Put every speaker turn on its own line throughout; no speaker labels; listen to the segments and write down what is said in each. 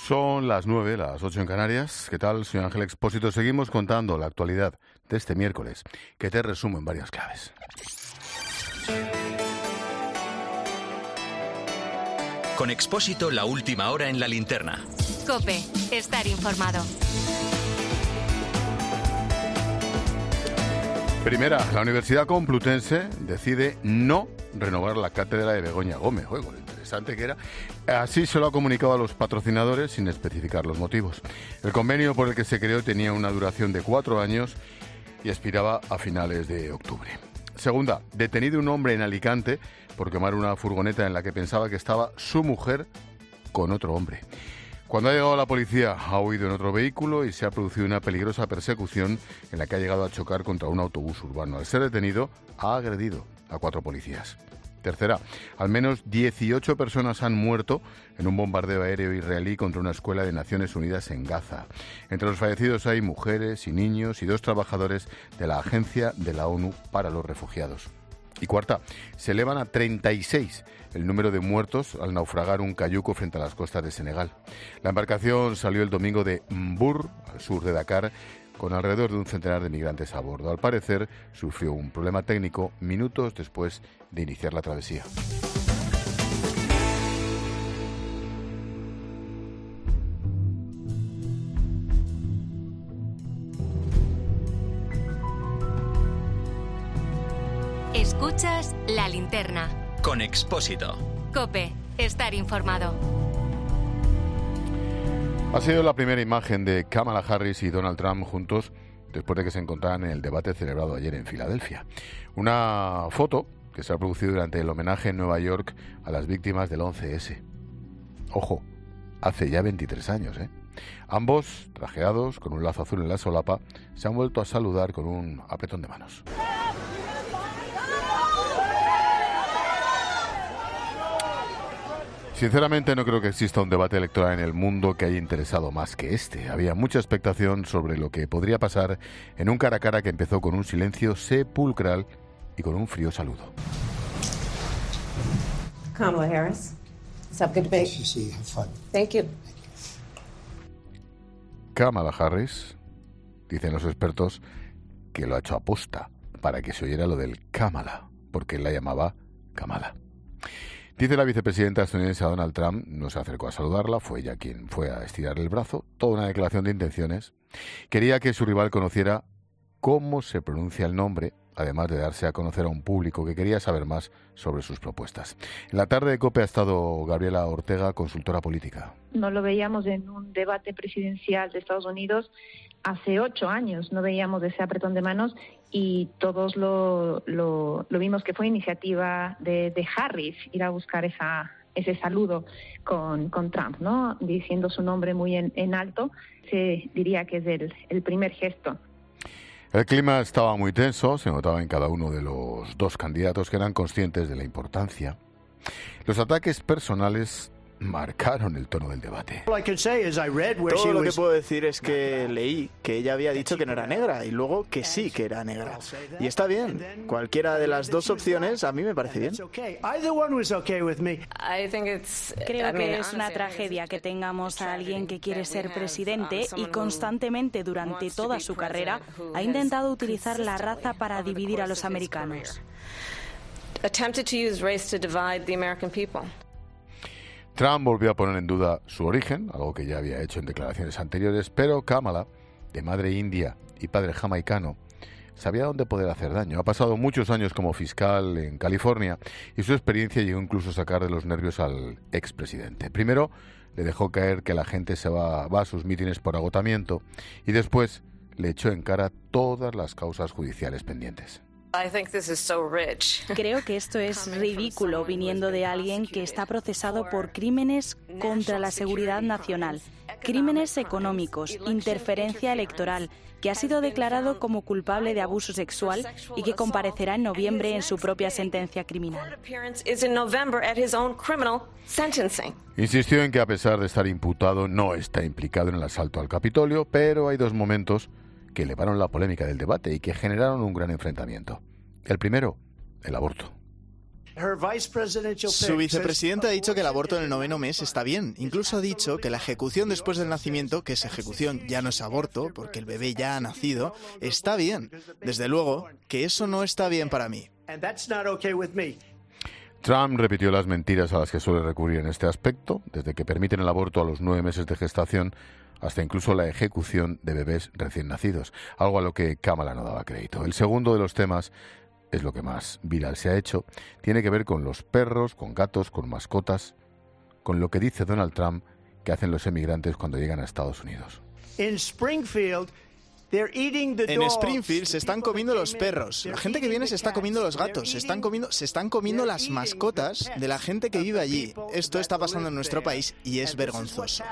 Son las 9, las 8 en Canarias. ¿Qué tal? Soy Ángel Expósito. Seguimos contando la actualidad de este miércoles, que te resumo en varias claves.
Con Expósito, la última hora en la linterna.
COPE, estar informado.
Primera, la Universidad Complutense decide no renovar la cátedra de Begoña Gómez. Oigo, lo interesante que era. Así se lo ha comunicado a los patrocinadores sin especificar los motivos. El convenio por el que se creó tenía una duración de 4 años y expiraba a finales de octubre. Segunda, detenido un hombre en Alicante por quemar una furgoneta en la que pensaba que estaba su mujer con otro hombre. Cuando ha llegado la policía, ha huido en otro vehículo y se ha producido una peligrosa persecución en la que ha llegado a chocar contra un autobús urbano. Al ser detenido, ha agredido a 4 policías. Tercera, al menos 18 personas han muerto en un bombardeo aéreo israelí contra una escuela de Naciones Unidas en Gaza. Entre los fallecidos hay mujeres y niños y 2 trabajadores de la Agencia de la ONU para los Refugiados. Y cuarta, se elevan a 36 el número de muertos al naufragar un cayuco frente a las costas de Senegal. La embarcación salió el domingo de Mbour, al sur de Dakar, con alrededor de un centenar de migrantes a bordo. Al parecer, sufrió un problema técnico minutos después de iniciar la travesía.
Escuchas la linterna.
Con Expósito.
COPE, estar informado.
Ha sido la primera imagen de Kamala Harris y Donald Trump juntos después de que se encontraran en el debate celebrado ayer en Filadelfia. Una foto que se ha producido durante el homenaje en Nueva York a las víctimas del 11S. Ojo, hace ya 23 años, ¿eh? Ambos, trajeados, con un lazo azul en la solapa, se han vuelto a saludar con un apretón de manos. Sinceramente no creo que exista un debate electoral en el mundo que haya interesado más que este. Había mucha expectación sobre lo que podría pasar en un cara a cara que empezó con un silencio sepulcral y con un frío saludo.
Kamala Harris, it's up good debate.
Have fun.
Thank you.
Kamala Harris, dicen los expertos, que lo ha hecho aposta para que se oyera lo del Kamala, porque él la llamaba Kamala. Dice la vicepresidenta estadounidense a Donald Trump, no se acercó a saludarla, fue ella quien fue a estirarle el brazo, toda una declaración de intenciones. Quería que su rival conociera cómo se pronuncia el nombre, además de darse a conocer a un público que quería saber más sobre sus propuestas. En la tarde de COPE ha estado Gabriela Ortega, consultora política.
No lo veíamos en un debate presidencial de Estados Unidos hace 8 años, no veíamos ese apretón de manos y todos lo vimos que fue iniciativa de Harris ir a buscar ese saludo con Trump, ¿no? Diciendo su nombre muy en alto, se diría que es el primer gesto.
El clima estaba muy tenso, se notaba en cada uno de los 2 candidatos que eran conscientes de la importancia. Los ataques personales marcaron el tono del debate.
Todo lo que puedo decir es que leí que ella había dicho que no era negra y luego que sí que era negra. Y está bien. Cualquiera de las 2 opciones a mí me parece bien.
Creo que es una tragedia que tengamos a alguien que quiere ser presidente y constantemente durante toda su carrera ha intentado utilizar la raza para dividir a los americanos.
Trump volvió a poner en duda su origen, algo que ya había hecho en declaraciones anteriores, pero Kamala, de madre india y padre jamaicano, sabía dónde poder hacer daño. Ha pasado muchos años como fiscal en California y su experiencia llegó incluso a sacar de los nervios al expresidente. Primero le dejó caer que la gente va a sus mítines por agotamiento y después le echó en cara todas las causas judiciales pendientes.
Creo que esto es ridículo viniendo de alguien que está procesado por crímenes contra la seguridad nacional, crímenes económicos, interferencia electoral, que ha sido declarado como culpable de abuso sexual y que comparecerá en noviembre en su propia sentencia criminal.
Insistió en que a pesar de estar imputado no está implicado en el asalto al Capitolio, pero hay 2 momentos que elevaron la polémica del debate y que generaron un gran enfrentamiento. El primero, el aborto.
Su vicepresidenta ha dicho que el aborto en el 9º mes está bien. Incluso ha dicho que la ejecución después del nacimiento, que es ejecución, ya no es aborto, porque el bebé ya ha nacido, está bien. Desde luego que eso no está bien para mí.
Trump repitió las mentiras a las que suele recurrir en este aspecto, desde que permiten el aborto a los 9 meses de gestación hasta incluso la ejecución de bebés recién nacidos, algo a lo que Kamala no daba crédito. El segundo de los temas es lo que más viral se ha hecho, tiene que ver con los perros, con gatos, con mascotas, con lo que dice Donald Trump que hacen los emigrantes cuando llegan a Estados Unidos.
En Springfield se están comiendo los perros, la gente que viene se está comiendo los gatos, se están comiendo las mascotas de la gente que vive allí. Esto está pasando en nuestro país y es vergonzoso.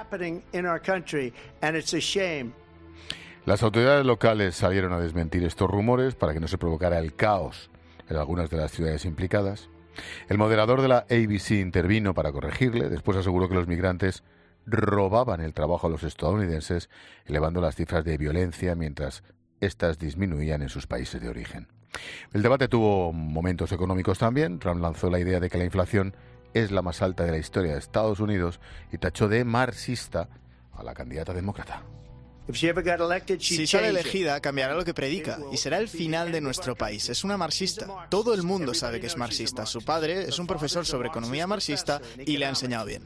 Las autoridades locales salieron a desmentir estos rumores para que no se provocara el caos en algunas de las ciudades implicadas. El moderador de la ABC intervino para corregirle, después aseguró que los migrantes robaban el trabajo a los estadounidenses, elevando las cifras de violencia mientras éstas disminuían en sus países de origen. El debate tuvo momentos económicos también. Trump lanzó la idea de que la inflación es la más alta de la historia de Estados Unidos y tachó de marxista a la candidata demócrata.
Si sale elegida, cambiará lo que predica y será el final de nuestro país. Es una marxista. Todo el mundo sabe que es marxista. Su padre es un profesor sobre economía marxista y le ha enseñado bien.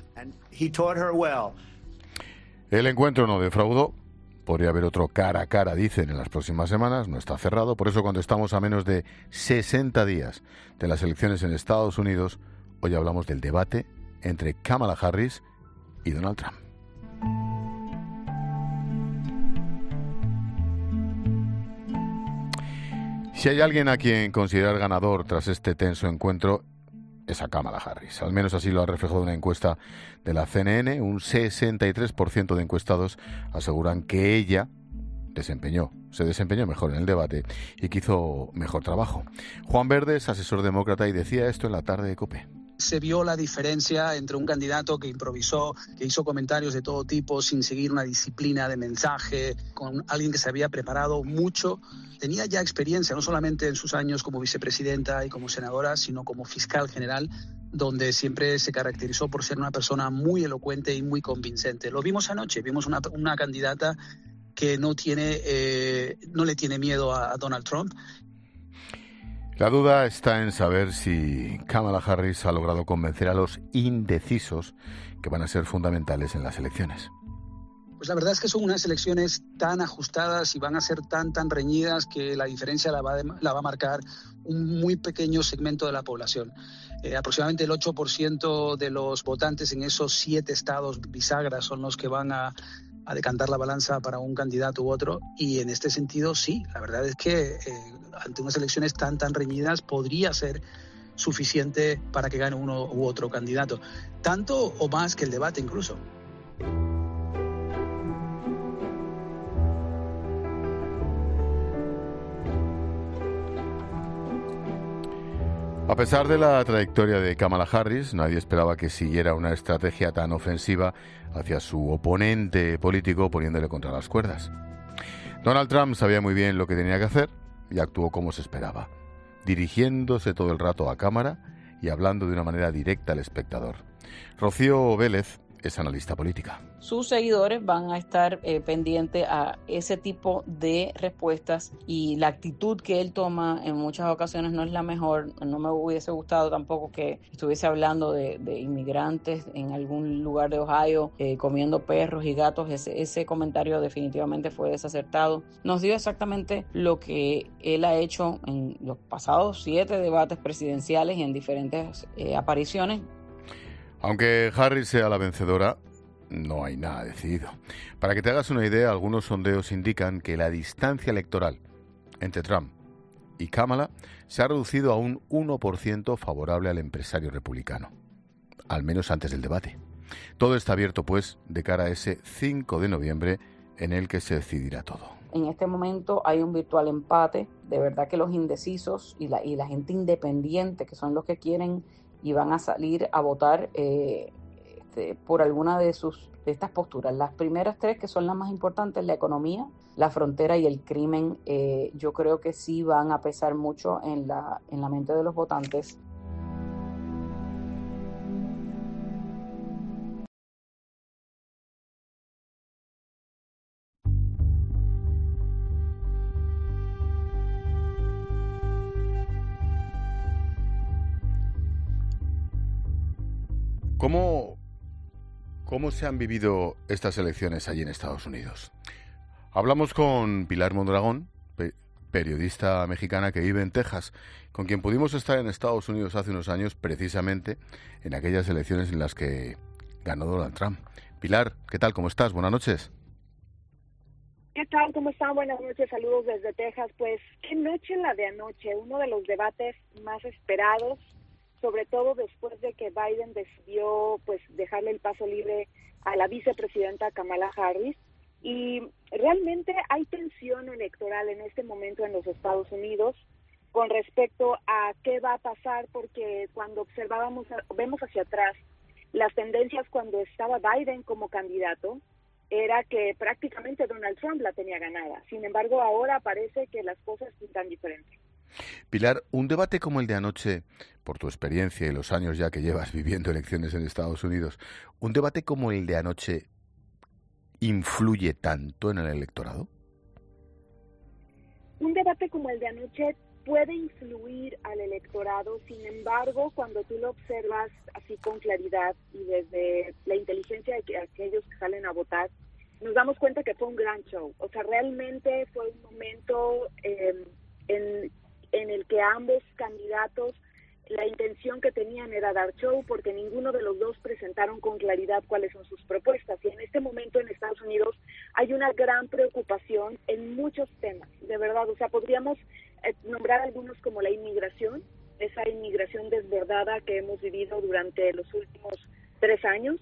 El encuentro no defraudó. Podría haber otro cara a cara, dicen, en las próximas semanas. No está cerrado. Por eso, cuando estamos a menos de 60 días de las elecciones en Estados Unidos, hoy hablamos del debate entre Kamala Harris y Donald Trump. Si hay alguien a quien considerar ganador tras este tenso encuentro, es a Kamala Harris. Al menos así lo ha reflejado una encuesta de la CNN. Un 63% de encuestados aseguran que ella se desempeñó mejor en el debate y que hizo mejor trabajo. Juan Verdes, asesor demócrata, y decía esto en la tarde de COPE.
Se vio la diferencia entre un candidato que improvisó, que hizo comentarios de todo tipo sin seguir una disciplina de mensaje, con alguien que se había preparado mucho, tenía ya experiencia, no solamente en sus años como vicepresidenta y como senadora, sino como fiscal general, donde siempre se caracterizó por ser una persona muy elocuente y muy convincente. Lo vimos anoche, vimos una candidata que no le tiene miedo a Donald Trump.
La duda está en saber si Kamala Harris ha logrado convencer a los indecisos que van a ser fundamentales en las elecciones.
Pues la verdad es que son unas elecciones tan ajustadas y van a ser tan reñidas que la diferencia la va a marcar un muy pequeño segmento de la población. Aproximadamente el 8% de los votantes en esos 7 estados bisagras son los que van a decantar la balanza para un candidato u otro, y en este sentido sí, la verdad es que ante unas elecciones tan reñidas podría ser suficiente para que gane uno u otro candidato, tanto o más que el debate incluso.
A pesar de la trayectoria de Kamala Harris, nadie esperaba que siguiera una estrategia tan ofensiva hacia su oponente político, poniéndole contra las cuerdas. Donald Trump sabía muy bien lo que tenía que hacer y actuó como se esperaba, dirigiéndose todo el rato a cámara y hablando de una manera directa al espectador. Rocío Vélez es analista política.
Sus seguidores van a estar pendientes a ese tipo de respuestas, y la actitud que él toma en muchas ocasiones no es la mejor. No me hubiese gustado tampoco que estuviese hablando de inmigrantes en algún lugar de Ohio comiendo perros y gatos. Ese comentario definitivamente fue desacertado. Nos dio exactamente lo que él ha hecho en los pasados 7 debates presidenciales y en diferentes apariciones.
Aunque Harris sea la vencedora, no hay nada decidido. Para que te hagas una idea, algunos sondeos indican que la distancia electoral entre Trump y Kamala se ha reducido a un 1% favorable al empresario republicano, al menos antes del debate. Todo está abierto, pues, de cara a ese 5 de noviembre en el que se decidirá todo.
En este momento hay un virtual empate. De verdad que los indecisos y la gente independiente, que son los que quieren y van a salir a votar por alguna de estas posturas. Las primeras 3, que son las más importantes, la economía, la frontera y el crimen, yo creo que sí van a pesar mucho en la mente de los votantes.
¿Cómo se han vivido estas elecciones allí en Estados Unidos? Hablamos con Pilar Mondragón, periodista mexicana que vive en Texas, con quien pudimos estar en Estados Unidos hace unos años, precisamente en aquellas elecciones en las que ganó Donald Trump. Pilar, ¿qué tal? ¿Cómo estás? Buenas noches.
¿Qué tal? ¿Cómo están? Buenas noches, saludos desde Texas. Pues, qué noche la de anoche, uno de los debates más esperados, sobre todo después de que Biden decidió pues dejarle el paso libre a la vicepresidenta Kamala Harris. Y realmente hay tensión electoral en este momento en los Estados Unidos con respecto a qué va a pasar, porque cuando vemos hacia atrás, las tendencias cuando estaba Biden como candidato era que prácticamente Donald Trump la tenía ganada. Sin embargo, ahora parece que las cosas pintan diferentes.
Pilar, un debate como el de anoche, por tu experiencia y los años ya que llevas viviendo elecciones en Estados Unidos, un debate como el de anoche influye tanto en el electorado?
Un debate como el de anoche puede influir al electorado, sin embargo, cuando tú lo observas así con claridad y desde la inteligencia de aquellos que salen a votar, nos damos cuenta que fue un gran show. O sea, realmente fue un momento en el que ambos candidatos, la intención que tenían era dar show, porque ninguno de los dos presentaron con claridad cuáles son sus propuestas. Y en este momento en Estados Unidos hay una gran preocupación en muchos temas, de verdad. O sea, podríamos nombrar algunos como la inmigración, esa inmigración desbordada que hemos vivido durante los últimos 3 años,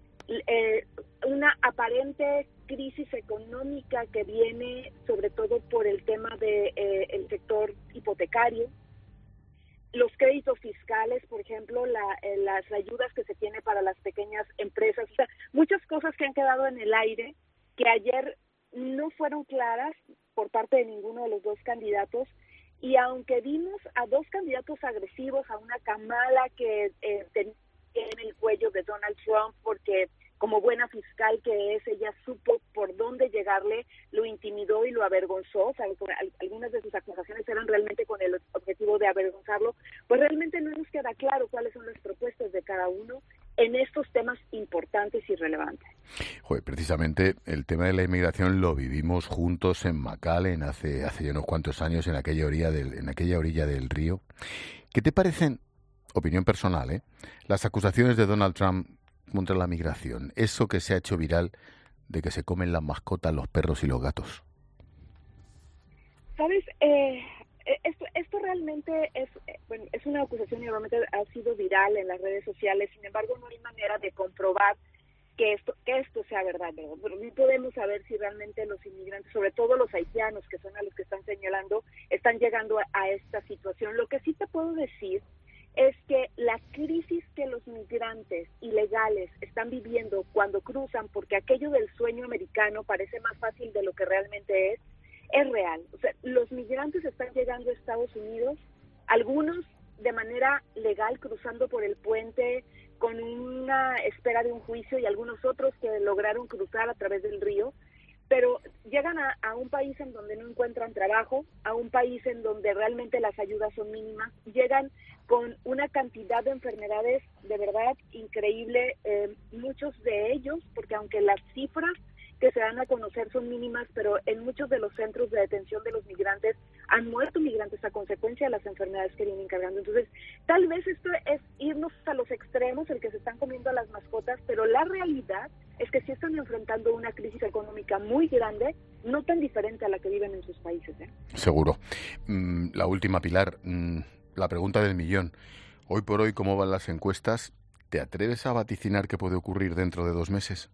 una aparente crisis económica que viene sobre todo por el tema de el sector hipotecario, los créditos fiscales, por ejemplo, las ayudas que se tiene para las pequeñas empresas, o sea, muchas cosas que han quedado en el aire, que ayer no fueron claras por parte de ninguno de los dos candidatos. Y aunque vimos a dos candidatos agresivos, a una Kamala que tenía en el cuello de Donald Trump, porque como buena fiscal que es, ella supo por dónde llegarle, lo intimidó y lo avergonzó. O sea, algunas de sus acusaciones eran realmente con el objetivo de avergonzarlo. Pues realmente no nos queda claro cuáles son las propuestas de cada uno en estos temas importantes y relevantes.
Joder, precisamente el tema de la inmigración lo vivimos juntos en McAllen hace ya unos cuantos años en aquella orilla del río. ¿Qué te parecen, opinión personal, las acusaciones de Donald Trump contra la migración? Eso que se ha hecho viral de que se comen las mascotas, los perros y los gatos.
¿Sabes? Esto realmente es una acusación y realmente ha sido viral en las redes sociales. Sin embargo, no hay manera de comprobar que esto sea verdad. No podemos saber si realmente los inmigrantes, sobre todo los haitianos, que son a los que están señalando, están llegando a esta situación. Lo que sí te puedo decir es que la crisis que los migrantes ilegales están viviendo cuando cruzan, porque aquello del sueño americano parece más fácil de lo que realmente es real. O sea, los migrantes están llegando a Estados Unidos, algunos de manera legal cruzando por el puente con una espera de un juicio y algunos otros que lograron cruzar a través del río, pero llegan a un país en donde no encuentran trabajo, a un país en donde realmente las ayudas son mínimas, llegan con una cantidad de enfermedades de verdad increíble, muchos de ellos, porque aunque las cifras que se dan a conocer son mínimas, pero en muchos de los centros de detención de los migrantes han muerto migrantes a consecuencia de las enfermedades que vienen cargando. Entonces, tal vez esto es irnos a los extremos, el que se están comiendo a las mascotas, pero la realidad es que sí están enfrentando una crisis económica muy grande, no tan diferente a la que viven en sus países.
Seguro. La última, Pilar, la pregunta del millón. Hoy por hoy, ¿cómo van las encuestas? ¿Te atreves a vaticinar qué puede ocurrir dentro de 2 meses?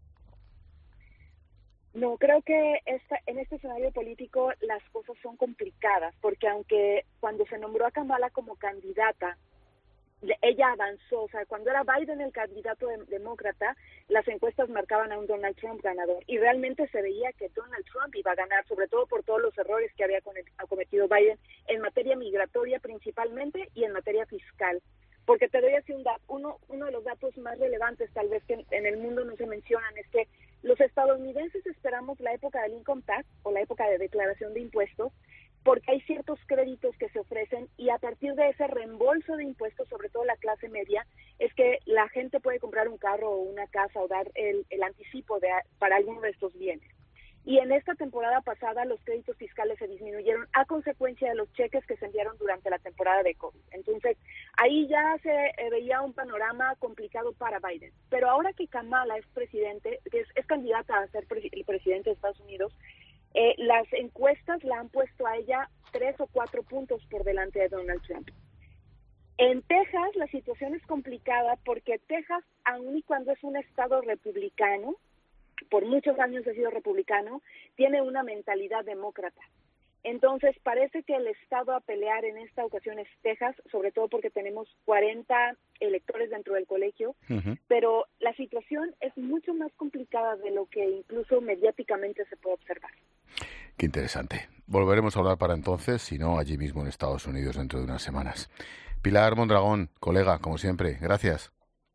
No, creo que en este escenario político las cosas son complicadas, porque aunque cuando se nombró a Kamala como candidata, ella avanzó. O sea, cuando era Biden el candidato demócrata, las encuestas marcaban a un Donald Trump ganador, y realmente se veía que Donald Trump iba a ganar, sobre todo por todos los errores que había cometido Biden en materia migratoria principalmente y en materia fiscal. Porque te doy así uno de los datos más relevantes, tal vez que en el mundo no se mencionan, es que los estadounidenses esperamos la época del income tax o la época de declaración de impuestos, porque hay ciertos créditos que se ofrecen y a partir de ese reembolso de impuestos, sobre todo la clase media, es que la gente puede comprar un carro o una casa o dar el anticipo para alguno de estos bienes. Y en esta temporada pasada los créditos fiscales se disminuyeron a consecuencia de los cheques que se enviaron durante la temporada de COVID. Entonces, ahí ya se veía un panorama complicado para Biden. Pero ahora que Kamala es presidente, que es candidata a ser el presidente de Estados Unidos, las encuestas la han puesto a ella 3 o 4 puntos por delante de Donald Trump. En Texas la situación es complicada porque Texas, aun y cuando es un estado republicano, por muchos años ha sido republicano, tiene una mentalidad demócrata. Entonces, parece que el estado a pelear en esta ocasión es Texas, sobre todo porque tenemos 40 electores dentro del colegio, pero la situación es mucho más complicada de lo que incluso mediáticamente se puede observar.
Qué interesante. Volveremos a hablar para entonces, si no, allí mismo en Estados Unidos dentro de unas semanas. Pilar Mondragón, colega, como siempre, gracias.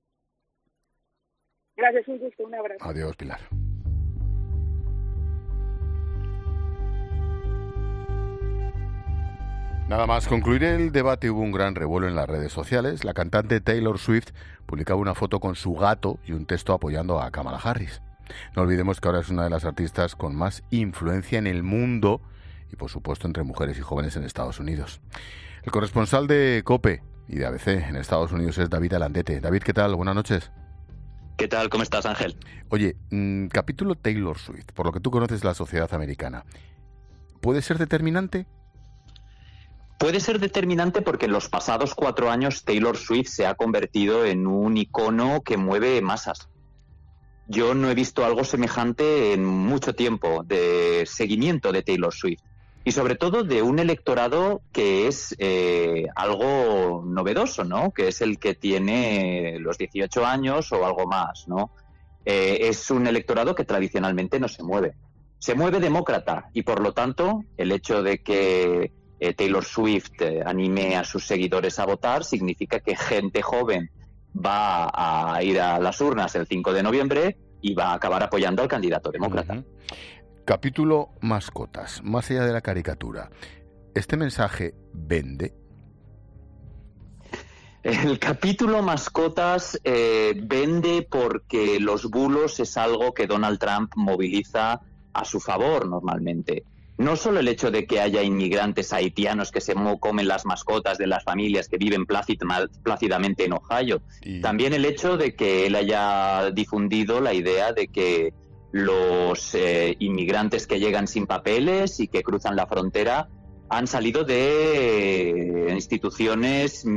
Gracias, un gusto, un abrazo.
Adiós, Pilar. Nada más concluir el debate hubo un gran revuelo en las redes sociales. La cantante Taylor Swift publicaba una foto con su gato y un texto apoyando a Kamala Harris. No olvidemos que ahora es una de las artistas con más influencia en el mundo y, por supuesto, entre mujeres y jóvenes en Estados Unidos. El corresponsal de COPE y de ABC en Estados Unidos es David Alandete. David, ¿qué tal? Buenas noches.
¿Qué tal? ¿Cómo estás, Ángel?
Oye, capítulo Taylor Swift, por lo que tú conoces la sociedad americana, ¿puede ser determinante?
Puede ser determinante porque en los pasados 4 años Taylor Swift se ha convertido en un icono que mueve masas. Yo no he visto algo semejante en mucho tiempo de seguimiento de Taylor Swift. Y sobre todo de un electorado que es algo novedoso, ¿no? Que es el que tiene los 18 años o algo más, ¿no? Es un electorado que tradicionalmente no se mueve. Se mueve demócrata y, por lo tanto, el hecho de que Taylor Swift anime a sus seguidores a votar significa que gente joven va a ir a las urnas el 5 de noviembre y va a acabar apoyando al candidato demócrata.
Capítulo mascotas, más allá de la caricatura. ¿Este mensaje vende?
El capítulo mascotas vende porque los bulos es algo que Donald Trump moviliza a su favor normalmente. No solo el hecho de que haya inmigrantes haitianos que se comen las mascotas de las familias que viven plácidamente en Ohio, también el hecho de que él haya difundido la idea de que los inmigrantes que llegan sin papeles y que cruzan la frontera han salido de instituciones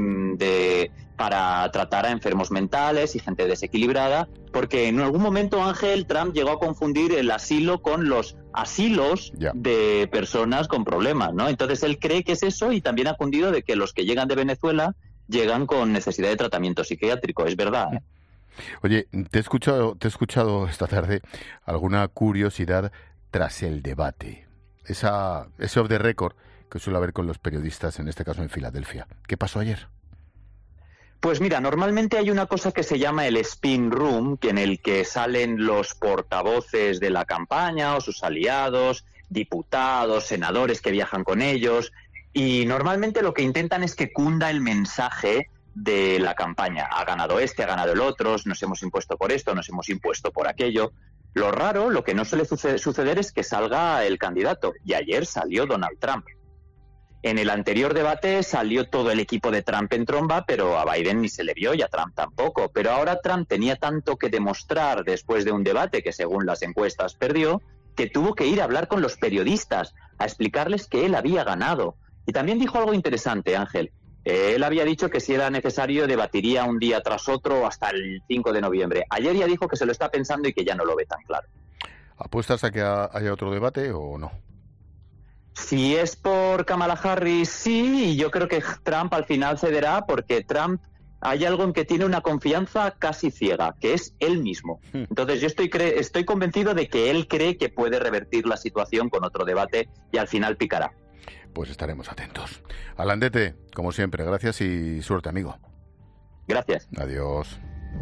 para tratar a enfermos mentales y gente desequilibrada, porque en algún momento, Ángel, Trump llegó a confundir el asilo con los asilos de personas con problemas, ¿no? Entonces él cree que es eso y también ha cundido de que los que llegan de Venezuela llegan con necesidad de tratamiento psiquiátrico. Es verdad, ¿eh?
Oye, te he escuchado esta tarde alguna curiosidad tras el debate. Ese off the record que suele haber con los periodistas, en este caso en Filadelfia. ¿Qué pasó ayer?
Pues mira, normalmente hay una cosa que se llama el spin room, en el que salen los portavoces de la campaña o sus aliados, diputados, senadores que viajan con ellos, y normalmente lo que intentan es que cunda el mensaje de la campaña. Ha ganado este, ha ganado el otro, nos hemos impuesto por esto, nos hemos impuesto por aquello. Lo raro, lo que no suele suceder es que salga el candidato, y ayer salió Donald Trump. En el anterior debate salió todo el equipo de Trump en tromba, pero a Biden ni se le vio y a Trump tampoco. Pero ahora Trump tenía tanto que demostrar después de un debate que, según las encuestas, perdió, que tuvo que ir a hablar con los periodistas, a explicarles que él había ganado. Y también dijo algo interesante, Ángel. Él había dicho que si era necesario debatiría un día tras otro hasta el 5 de noviembre. Ayer ya dijo que se lo está pensando y que ya no lo ve tan claro.
¿Apuestas a que haya otro debate o no?
Si es por Kamala Harris, sí, y yo creo que Trump al final cederá porque Trump hay algo en que tiene una confianza casi ciega, que es él mismo. Entonces yo estoy convencido de que él cree que puede revertir la situación con otro debate y al final picará.
Pues estaremos atentos. Alandete, como siempre, gracias y suerte, amigo.
Gracias.
Adiós.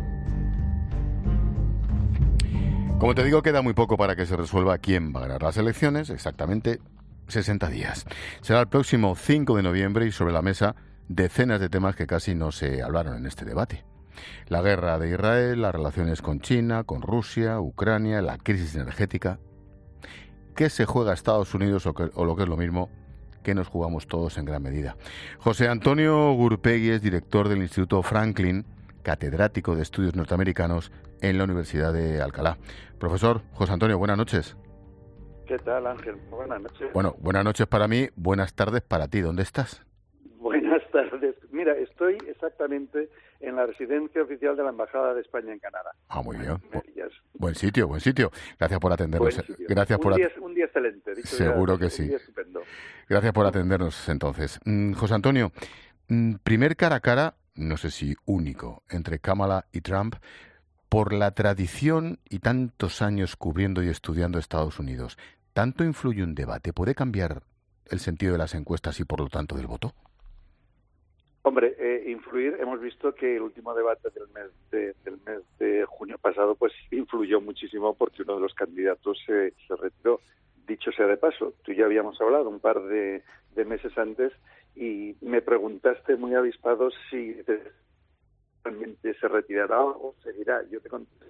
Como te digo, queda muy poco para que se resuelva quién va a ganar las elecciones, exactamente 60 días. Será el próximo 5 de noviembre y sobre la mesa decenas de temas que casi no se hablaron en este debate. La guerra de Israel, las relaciones con China, con Rusia, Ucrania, la crisis energética. ¿Qué se juega Estados Unidos o lo que es lo mismo, que nos jugamos todos en gran medida? José Antonio Gurpegui es director del Instituto Franklin, catedrático de Estudios Norteamericanos en la Universidad de Alcalá. Profesor José Antonio, buenas noches.
¿Qué tal, Ángel? Buenas noches.
Bueno, buenas noches para mí, buenas tardes para ti. ¿Dónde estás?
Buenas tardes. Mira, estoy exactamente en la residencia oficial de la Embajada de España en Canadá.
Ah, muy bien. Buen sitio. Gracias por atendernos. Gracias
un día excelente.
Seguro que sí.
Un día estupendo.
Gracias por atendernos, entonces. José Antonio, primer cara a cara, no sé si único, entre Kamala y Trump, por la tradición y tantos años cubriendo y estudiando Estados Unidos. ¿Tanto influye un debate? ¿Puede cambiar el sentido de las encuestas y, por lo tanto, del voto?
Hombre, influir, hemos visto que el último debate del mes de junio pasado pues influyó muchísimo porque uno de los candidatos se retiró. Dicho sea de paso, tú ya habíamos hablado un par de meses antes y me preguntaste muy avispado si realmente se retirará o seguirá. Yo te contesté.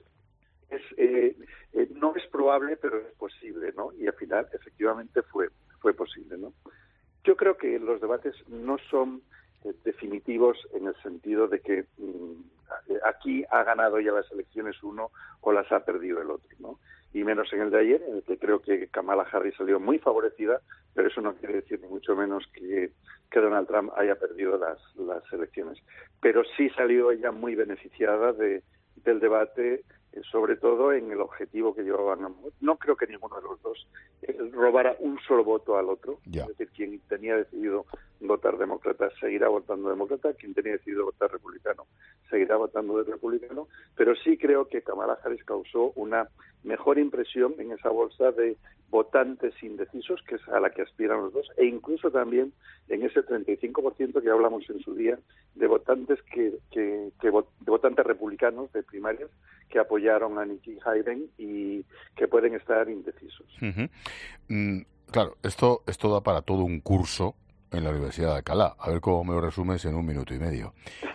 No es probable, pero es posible, ¿no? Y al final, efectivamente, fue posible, ¿no? Yo creo que los debates no son definitivos en el sentido de que aquí ha ganado ya las elecciones uno o las ha perdido el otro, ¿no? Y menos en el de ayer, en el que creo que Kamala Harris salió muy favorecida, pero eso no quiere decir ni mucho menos que Donald Trump haya perdido las elecciones. Pero sí salió ella muy beneficiada del debate, sobre todo en el objetivo que llevaban ambos. No creo que ninguno de los dos robara un solo voto al otro.
Ya.
Es decir, quien tenía decidido votar demócrata seguirá votando demócrata, quien tenía decidido votar republicano seguirá votando de republicano, pero sí creo que Kamala Harris causó una mejor impresión en esa bolsa de votantes indecisos, que es a la que aspiran los dos, e incluso también en ese 35% que hablamos en su día de votantes de votantes republicanos de primarias que apoyaron a Nikki Haley y que pueden estar indecisos.
Uh-huh. Claro, esto da para todo un curso en la Universidad de Alcalá. A ver cómo me lo resumes en 1 minuto y medio.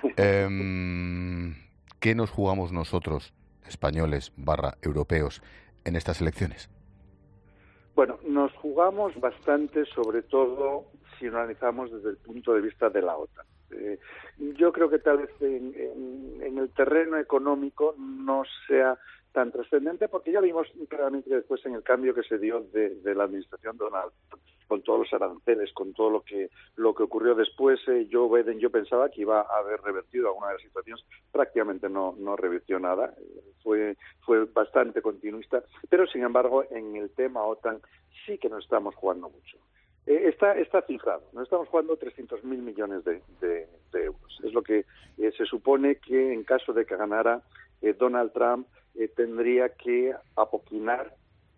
¿Qué nos jugamos nosotros, españoles / europeos, en estas elecciones?
Bueno, nos jugamos bastante, sobre todo si lo analizamos desde el punto de vista de la OTAN. Yo creo que tal vez en el terreno económico no sea tan trascendente, porque ya vimos claramente después en el cambio que se dio de la administración Donald Trump, con todos los aranceles, con todo lo que ocurrió después. Joe Biden, yo pensaba que iba a haber revertido alguna de las situaciones, prácticamente no revirtió nada, fue bastante continuista, pero sin embargo en el tema OTAN sí que nos estamos jugando mucho. Está cifrado, nos estamos jugando 300.000 millones de euros. Es lo que se supone que en caso de que ganara Donald Trump tendría que apoquinar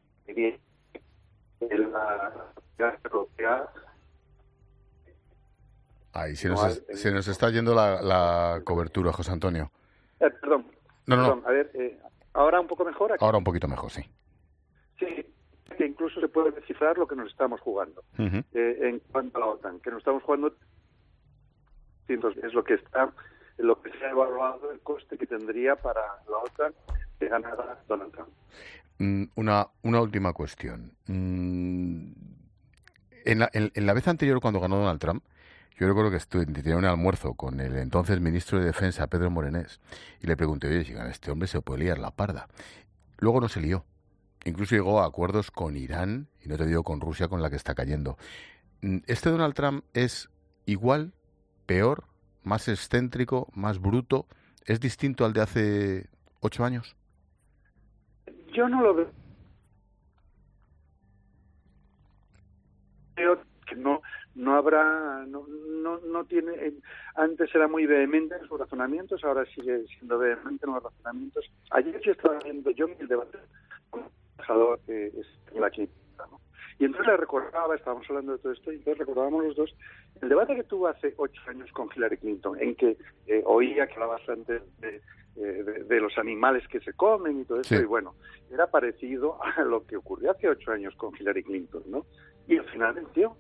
la europea.
Ahí se nos está yendo la cobertura, José Antonio.
Perdón.
No.
A ver, ¿ahora un poco mejor? Aquí.
Ahora un poquito mejor, sí.
Sí, que incluso se puede descifrar lo que nos estamos jugando.
Uh-huh.
En cuanto a la OTAN, que nos estamos jugando, es lo que se ha evaluado el coste que tendría para la OTAN de ganar a Donald Trump.
Una última cuestión. En la vez anterior, cuando ganó Donald Trump, yo recuerdo que tenía un almuerzo con el entonces ministro de Defensa, Pedro Morenés, y le pregunté, oye, si gana este hombre se puede liar la parda. Luego no se lió. Incluso llegó a acuerdos con Irán, y no te digo con Rusia, con la que está cayendo. ¿Este Donald Trump es igual, peor, más excéntrico, más bruto? ¿Es distinto al de hace 8 años?
Yo no lo veo. Creo que no tiene. Antes era muy vehemente en sus razonamientos, ahora sigue siendo vehemente en los razonamientos. Ayer yo estaba viendo el debate con el embajador que es aquí, ¿no? Y entonces le recordaba, estábamos hablando de todo esto, y entonces recordábamos los dos el debate que tuvo hace 8 años con Hillary Clinton, en que oía que hablaba bastante de los animales que se comen y todo eso, sí. Y bueno, era parecido a lo que ocurrió hace 8 años con Hillary Clinton, ¿no? Y al final venció.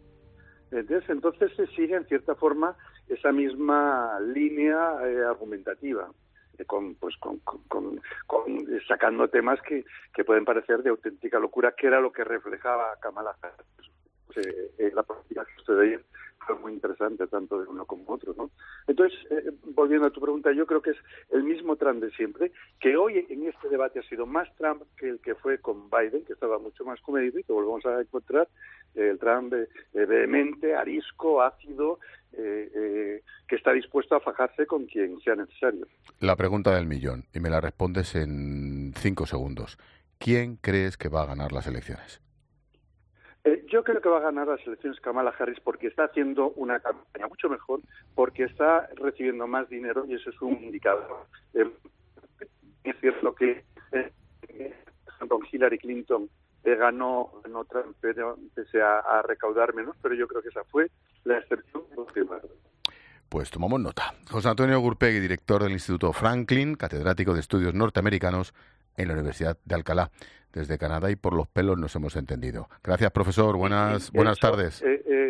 Entonces se sigue en cierta forma esa misma línea argumentativa. sacando temas que pueden parecer de auténtica locura, que era lo que reflejaba Kamala Harris. La política que usted ayer fue muy interesante, tanto de uno como otro, ¿no? Entonces, volviendo a tu pregunta, yo creo que es el mismo Trump de siempre, que hoy en este debate ha sido más Trump que el que fue con Biden, que estaba mucho más comedido, y que volvemos a encontrar el Trump vehemente, arisco, ácido, que está dispuesto a fajarse con quien sea necesario.
La pregunta del millón, y me la respondes en 5 segundos. ¿Quién crees que va a ganar las elecciones?
Yo creo que va a ganar las elecciones Kamala Harris porque está haciendo una campaña mucho mejor, porque está recibiendo más dinero y eso es un indicador. Es cierto que con Hillary Clinton ganó Trump pese a recaudar menos, pero yo creo que esa fue la excepción.
Pues tomamos nota. José Antonio Gurpegui, director del Instituto Franklin, catedrático de Estudios Norteamericanos en la Universidad de Alcalá. Desde Canadá y por los pelos nos hemos entendido. Gracias, profesor. Buenas tardes.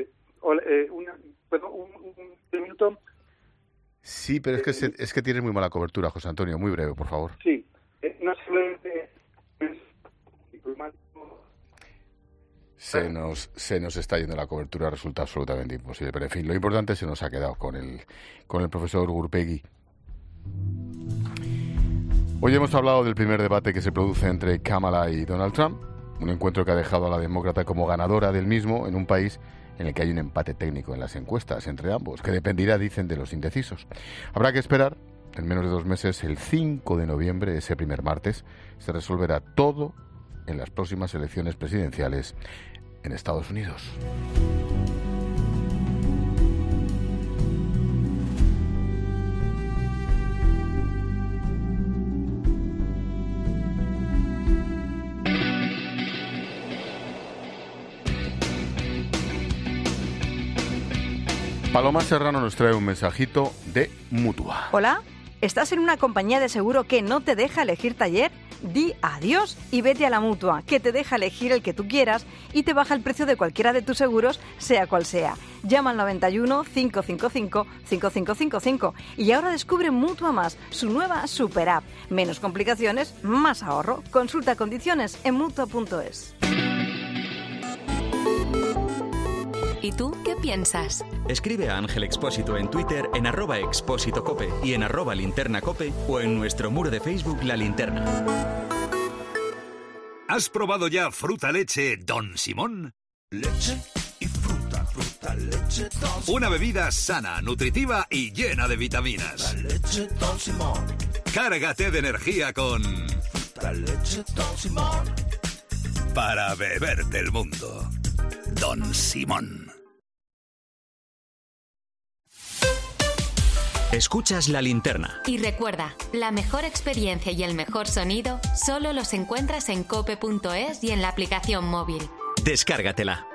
¿Un minuto? Sí, pero es que tienes muy mala cobertura, José Antonio. Muy breve, por favor.
Sí. No solamente
se nos está yendo la cobertura, resulta absolutamente imposible. Pero en fin, lo importante se nos ha quedado con el profesor Gurpegui. Hoy hemos hablado del primer debate que se produce entre Kamala y Donald Trump, un encuentro que ha dejado a la demócrata como ganadora del mismo en un país en el que hay un empate técnico en las encuestas entre ambos, que dependerá, dicen, de los indecisos. Habrá que esperar, en menos de 2 meses, el 5 de noviembre, ese primer martes, se resolverá todo en las próximas elecciones presidenciales en Estados Unidos. Paloma Serrano nos trae un mensajito de Mutua.
Hola, ¿estás en una compañía de seguro que no te deja elegir taller? Di adiós y vete a la Mutua, que te deja elegir el que tú quieras y te baja el precio de cualquiera de tus seguros, sea cual sea. Llama al 91 555 5555 y ahora descubre Mutua Más, su nueva super app. Menos complicaciones, más ahorro. Consulta condiciones en Mutua.es.
¿Y tú qué piensas?
Escribe a Ángel Expósito en Twitter en @expósitocope y en @linternacope o en nuestro muro de Facebook La Linterna.
¿Has probado ya fruta leche Don Simón? Leche y fruta, leche Don Simón. Una bebida sana, nutritiva y llena de vitaminas. La leche Don Simón. Cárgate de energía con fruta leche Don Simón. Para beberte el mundo. Don Simón.
Escuchas La Linterna.
Y recuerda, la mejor experiencia y el mejor sonido solo los encuentras en cope.es y en la aplicación móvil.
Descárgatela.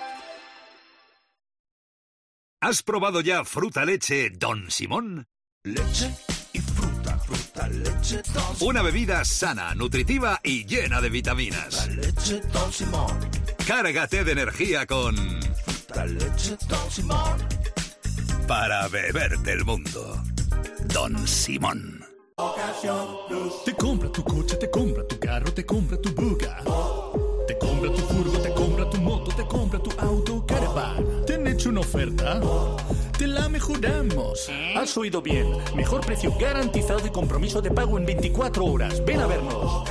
¿Has probado ya fruta leche Don Simón? Leche y fruta leche Don Simón. Una bebida sana, nutritiva y llena de vitaminas. La leche Don Simón. Cárgate de energía con fruta leche Don Simón. Para beberte el mundo. Don Simón.
Te compra tu coche, te compra tu carro, te compra tu buga. Te compra tu furgo, te compra tu moto, te compra tu auto, caravan. ¿Te han hecho una oferta? Te la mejoramos. Has oído bien. Mejor precio garantizado y compromiso de pago en 24 horas. Ven a vernos.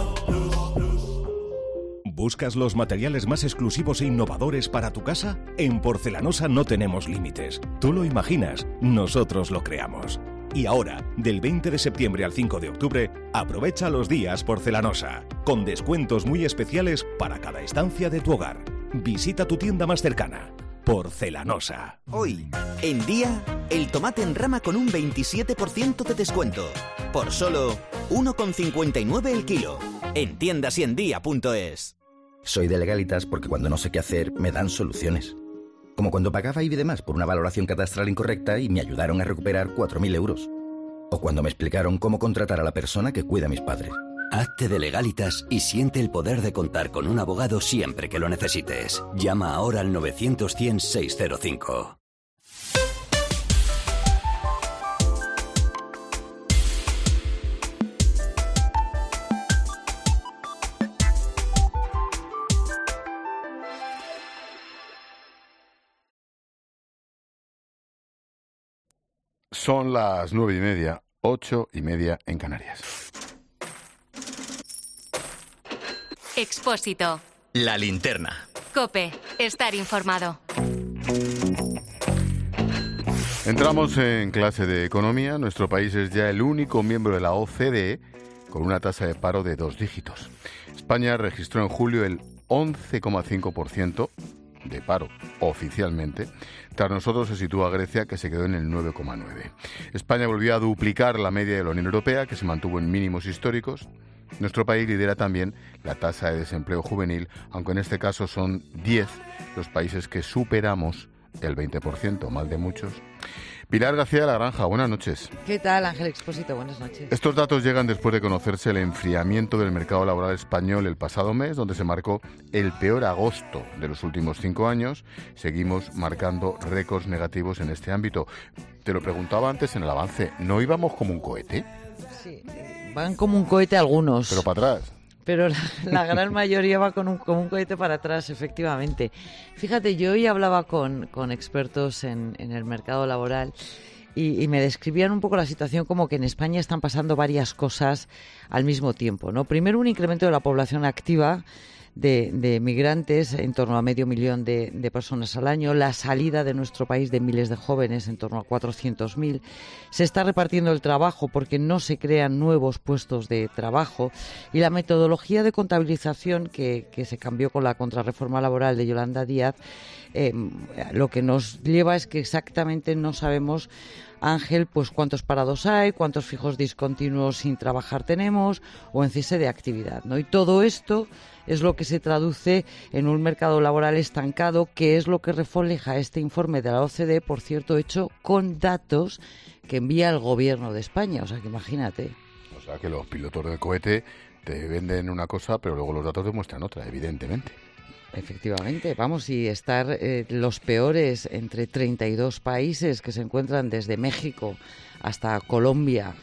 ¿Buscas los materiales más exclusivos e innovadores para tu casa? En Porcelanosa no tenemos límites. Tú lo imaginas, nosotros lo creamos. Y ahora, del 20 de septiembre al 5 de octubre, aprovecha los días Porcelanosa, con descuentos muy especiales para cada estancia de tu hogar. Visita tu tienda más cercana. Porcelanosa.
Hoy, en Día, el tomate en rama con un 27% de descuento. Por solo 1,59 el kilo. En tiendas y en día.es.
Soy de Legalitas porque cuando no sé qué hacer me dan soluciones. Como cuando pagaba IBI de más por una valoración catastral incorrecta y me ayudaron a recuperar 4.000 euros. O cuando me explicaron cómo contratar a la persona que cuida a mis padres.
Hazte de Legalitas y siente el poder de contar con un abogado siempre que lo necesites. Llama ahora al 900-100-605.
Son las 9:30, 8:30 en Canarias.
Expósito.
La linterna.
COPE. Estar informado.
Entramos en clase de economía. Nuestro país es ya el único miembro de la OCDE con una tasa de paro de 2 dígitos. España registró en julio el 11,5% de paro oficialmente. Tras nosotros se sitúa Grecia, que se quedó en el 9,9%. España volvió a duplicar la media de la Unión Europea, que se mantuvo en mínimos históricos. Nuestro país lidera también la tasa de desempleo juvenil, aunque en este caso son 10 los países que superamos el 20%, mal de muchos. Pilar García de la Granja, buenas noches.
¿Qué tal, Ángel Expósito? Buenas noches.
Estos datos llegan después de conocerse el enfriamiento del mercado laboral español el pasado mes, donde se marcó el peor agosto de los últimos 5 años. Seguimos marcando récords negativos en este ámbito. Te lo preguntaba antes en el avance, ¿no íbamos como un cohete?
Sí, van como un cohete algunos.
Pero para atrás.
Pero la gran mayoría va como un cohete para atrás, efectivamente. Fíjate, yo hoy hablaba con expertos en el mercado laboral y me describían un poco la situación como que en España están pasando varias cosas al mismo tiempo, ¿no? Primero, un incremento de la población activa de migrantes, en torno a 500.000 de personas al año, la salida de nuestro país de miles de jóvenes, en torno a 400.000, se está repartiendo el trabajo porque no se crean nuevos puestos de trabajo y la metodología de contabilización que se cambió con la contrarreforma laboral de Yolanda Díaz, lo que nos lleva es que exactamente no sabemos, Ángel, pues cuántos parados hay, cuántos fijos discontinuos sin trabajar tenemos o en cese de actividad, ¿no? Y todo esto es lo que se traduce en un mercado laboral estancado, que es lo que refleja este informe de la OCDE, por cierto, hecho con datos que envía el Gobierno de España. O sea, que imagínate.
O sea, que los pilotos de cohete te venden una cosa, pero luego los datos demuestran otra, evidentemente.
Efectivamente, vamos, y estar los peores entre 32 países que se encuentran desde México hasta Colombia,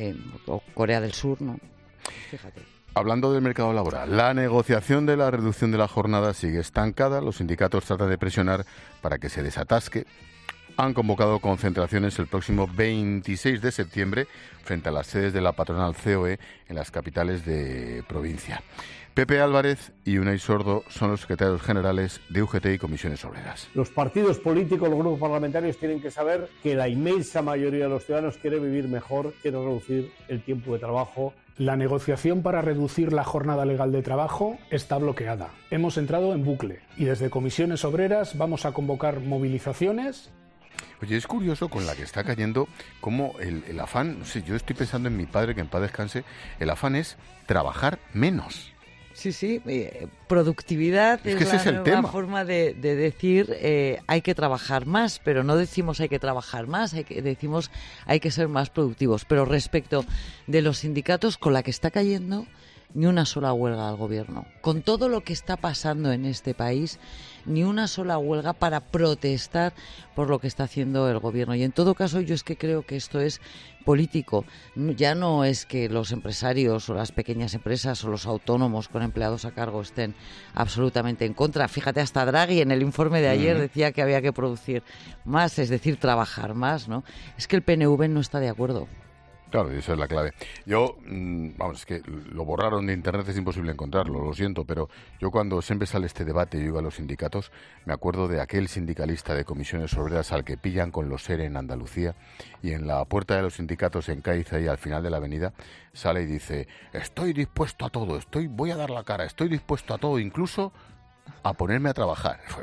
o Corea del Sur, ¿no? Fíjate.
Hablando del mercado laboral, la negociación de la reducción de la jornada sigue estancada. Los sindicatos tratan de presionar para que se desatasque. Han convocado concentraciones el próximo 26 de septiembre frente a las sedes de la patronal COE en las capitales de provincia. Pepe Álvarez y Unai Sordo son los secretarios generales de UGT y Comisiones Obreras.
Los partidos políticos, los grupos parlamentarios tienen que saber que la inmensa mayoría de los ciudadanos quiere vivir mejor, quiere reducir el tiempo de trabajo.
La negociación para reducir la jornada legal de trabajo está bloqueada. Hemos entrado en bucle y desde Comisiones Obreras vamos a convocar movilizaciones.
Oye, es curioso con la que está cayendo cómo el afán, no sé, yo estoy pensando en mi padre, que en paz descanse, el afán es trabajar menos.
Sí, productividad es la nueva forma de decir hay que trabajar más, pero no decimos hay que trabajar más, decimos hay que ser más productivos. Pero respecto de los sindicatos, con la que está cayendo, ni una sola huelga al gobierno. Con todo lo que está pasando en este país, ni una sola huelga para protestar por lo que está haciendo el gobierno. Y en todo caso, yo es que creo que esto es político. Ya no es que los empresarios o las pequeñas empresas o los autónomos con empleados a cargo estén absolutamente en contra. Fíjate, hasta Draghi en el informe de ayer decía que había que producir más, es decir, trabajar más, ¿no? Es que el PNV no está de acuerdo.
Claro, esa es la clave. Yo, vamos, es que lo borraron de internet, es imposible encontrarlo, lo siento, pero yo cuando siempre sale este debate y yo iba a los sindicatos, me acuerdo de aquel sindicalista de Comisiones Obreras al que pillan con los ERE en Andalucía y en la puerta de los sindicatos en Cádiz, ahí al final de la avenida, sale y dice, estoy dispuesto a todo, voy a dar la cara, estoy dispuesto a todo, incluso a ponerme a trabajar. Fue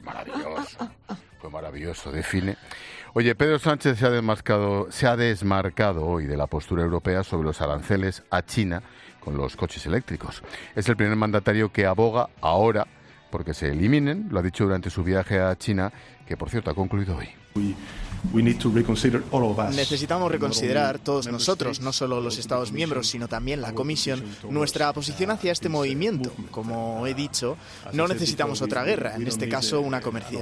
maravilloso, define. Oye, Pedro Sánchez se ha desmarcado hoy de la postura europea sobre los aranceles a China con los coches eléctricos. Es el primer mandatario que aboga ahora porque se eliminen, lo ha dicho durante su viaje a China, que por cierto ha concluido hoy.
Necesitamos reconsiderar todos nosotros, no solo los Estados miembros, sino también la Comisión, nuestra posición hacia este movimiento. Como he dicho, no necesitamos otra guerra, en este caso una comercial.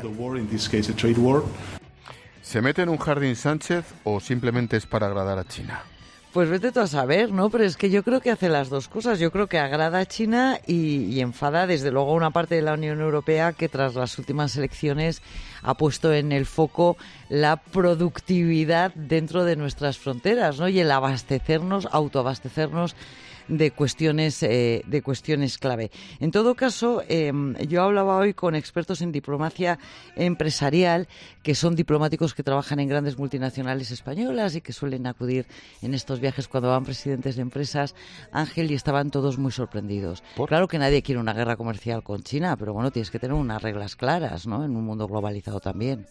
¿Se mete en un jardín Sánchez o simplemente es para agradar a China?
Pues vete tú a saber, ¿no? Pero es que yo creo que hace las dos cosas. Yo creo que agrada a China y enfada, desde luego, a una parte de la Unión Europea que tras las últimas elecciones ha puesto en el foco la productividad dentro de nuestras fronteras, ¿no? Y el autoabastecernos de cuestiones clave. En todo caso, yo hablaba hoy con expertos en diplomacia empresarial, que son diplomáticos que trabajan en grandes multinacionales españolas y que suelen acudir en estos viajes cuando van presidentes de empresas, Ángel, y estaban todos muy sorprendidos. Claro que nadie quiere una guerra comercial con China, pero bueno, tienes que tener unas reglas claras, ¿no? En un mundo globalizado también.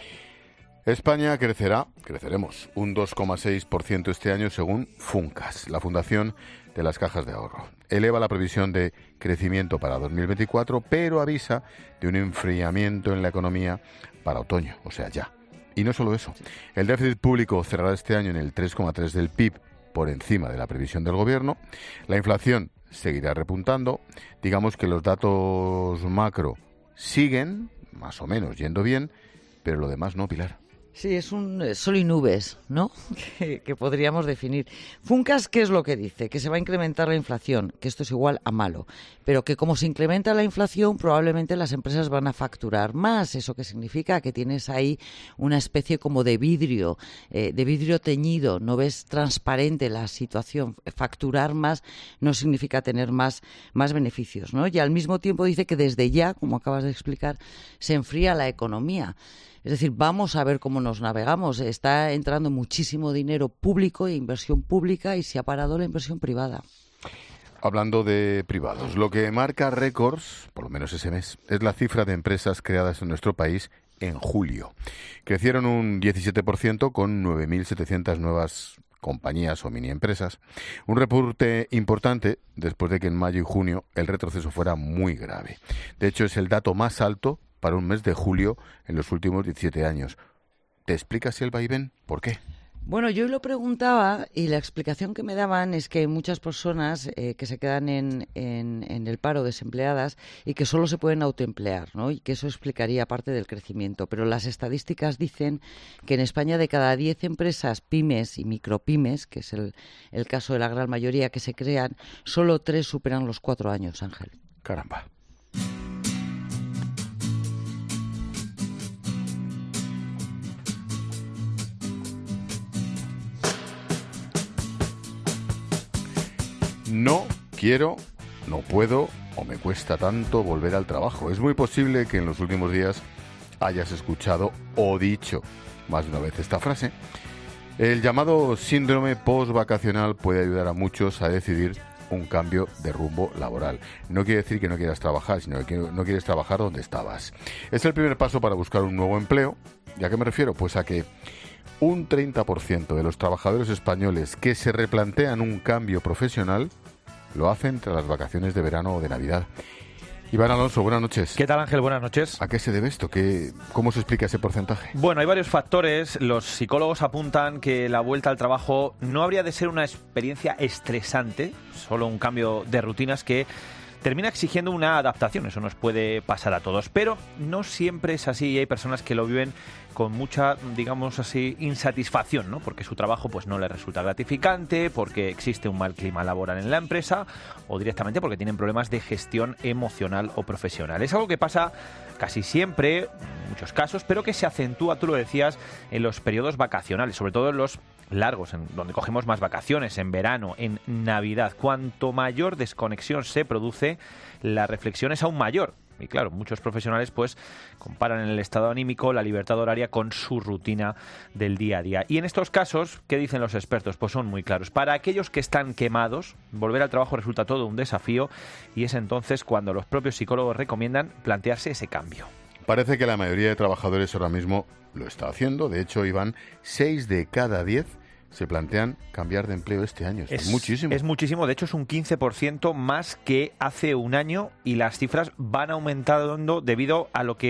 España creceremos un 2,6% este año según Funcas, la Fundación de las Cajas de Ahorro. Eleva la previsión de crecimiento para 2024, pero avisa de un enfriamiento en la economía para otoño, o sea, ya. Y no solo eso, el déficit público cerrará este año en el 3,3% del PIB, por encima de la previsión del Gobierno. La inflación seguirá repuntando. Digamos que los datos macro siguen, más o menos, yendo bien, pero lo demás no, Pilar.
Sí, es un sol y nubes, ¿no? Que podríamos definir. Funcas, ¿qué es lo que dice? Que se va a incrementar la inflación, que esto es igual a malo, pero que como se incrementa la inflación, probablemente las empresas van a facturar más. ¿Eso qué significa? Que tienes ahí una especie como de vidrio teñido, no ves transparente la situación. Facturar más no significa tener más beneficios, ¿no? Y al mismo tiempo dice que desde ya, como acabas de explicar, se enfría la economía. Es decir, vamos a ver cómo nos navegamos. Está entrando muchísimo dinero público e inversión pública y se ha parado la inversión privada.
Hablando de privados, lo que marca récords, por lo menos ese mes, es la cifra de empresas creadas en nuestro país en julio. Crecieron un 17% con 9.700 nuevas compañías o mini empresas. Un repunte importante después de que en mayo y junio el retroceso fuera muy grave. De hecho, es el dato más alto para un mes de julio en los últimos 17 años. ¿Te explicas el vaivén? ¿Por qué?
Bueno, yo lo preguntaba y la explicación que me daban es que hay muchas personas que se quedan en el paro, desempleadas, y que solo se pueden autoemplear, ¿no? Y que eso explicaría parte del crecimiento. Pero las estadísticas dicen que en España de cada 10 empresas pymes y micropymes, que es el caso de la gran mayoría que se crean, solo 3 superan los 4 años, Ángel.
Caramba. No quiero, no puedo o me cuesta tanto volver al trabajo. Es muy posible que en los últimos días hayas escuchado o dicho más de una vez esta frase. El llamado síndrome postvacacional puede ayudar a muchos a decidir un cambio de rumbo laboral. No quiere decir que no quieras trabajar, sino que no quieres trabajar donde estabas. Es el primer paso para buscar un nuevo empleo. ¿Y a qué me refiero? Pues a que un 30% de los trabajadores españoles que se replantean un cambio profesional lo hacen tras las vacaciones de verano o de Navidad. Iván Alonso, buenas noches.
¿Qué tal, Ángel? Buenas noches.
¿A qué se debe esto? ¿Cómo se explica ese porcentaje?
Bueno, hay varios factores. Los psicólogos apuntan que la vuelta al trabajo no habría de ser una experiencia estresante, solo un cambio de rutinas que termina exigiendo una adaptación. Eso nos puede pasar a todos, pero no siempre es así y hay personas que lo viven con mucha, digamos así, insatisfacción, ¿no? Porque su trabajo pues no les resulta gratificante, porque existe un mal clima laboral en la empresa o directamente porque tienen problemas de gestión emocional o profesional. Es algo que pasa casi siempre, en muchos casos, pero que se acentúa, tú lo decías, en los periodos vacacionales, sobre todo en los largos, en donde cogemos más vacaciones, en verano, en Navidad. Cuanto mayor desconexión se produce, la reflexión es aún mayor. Y claro, muchos profesionales pues comparan el estado anímico, la libertad horaria con su rutina del día a día. Y en estos casos, ¿qué dicen los expertos? Pues son muy claros. Para aquellos que están quemados, volver al trabajo resulta todo un desafío y es entonces cuando los propios psicólogos recomiendan plantearse ese cambio.
Parece que la mayoría de trabajadores ahora mismo lo está haciendo. De hecho, Iván, 6 de cada 10 se plantean cambiar de empleo este año. Es muchísimo.
Es muchísimo. De hecho, es un 15% más que hace un año y las cifras van aumentando debido a lo que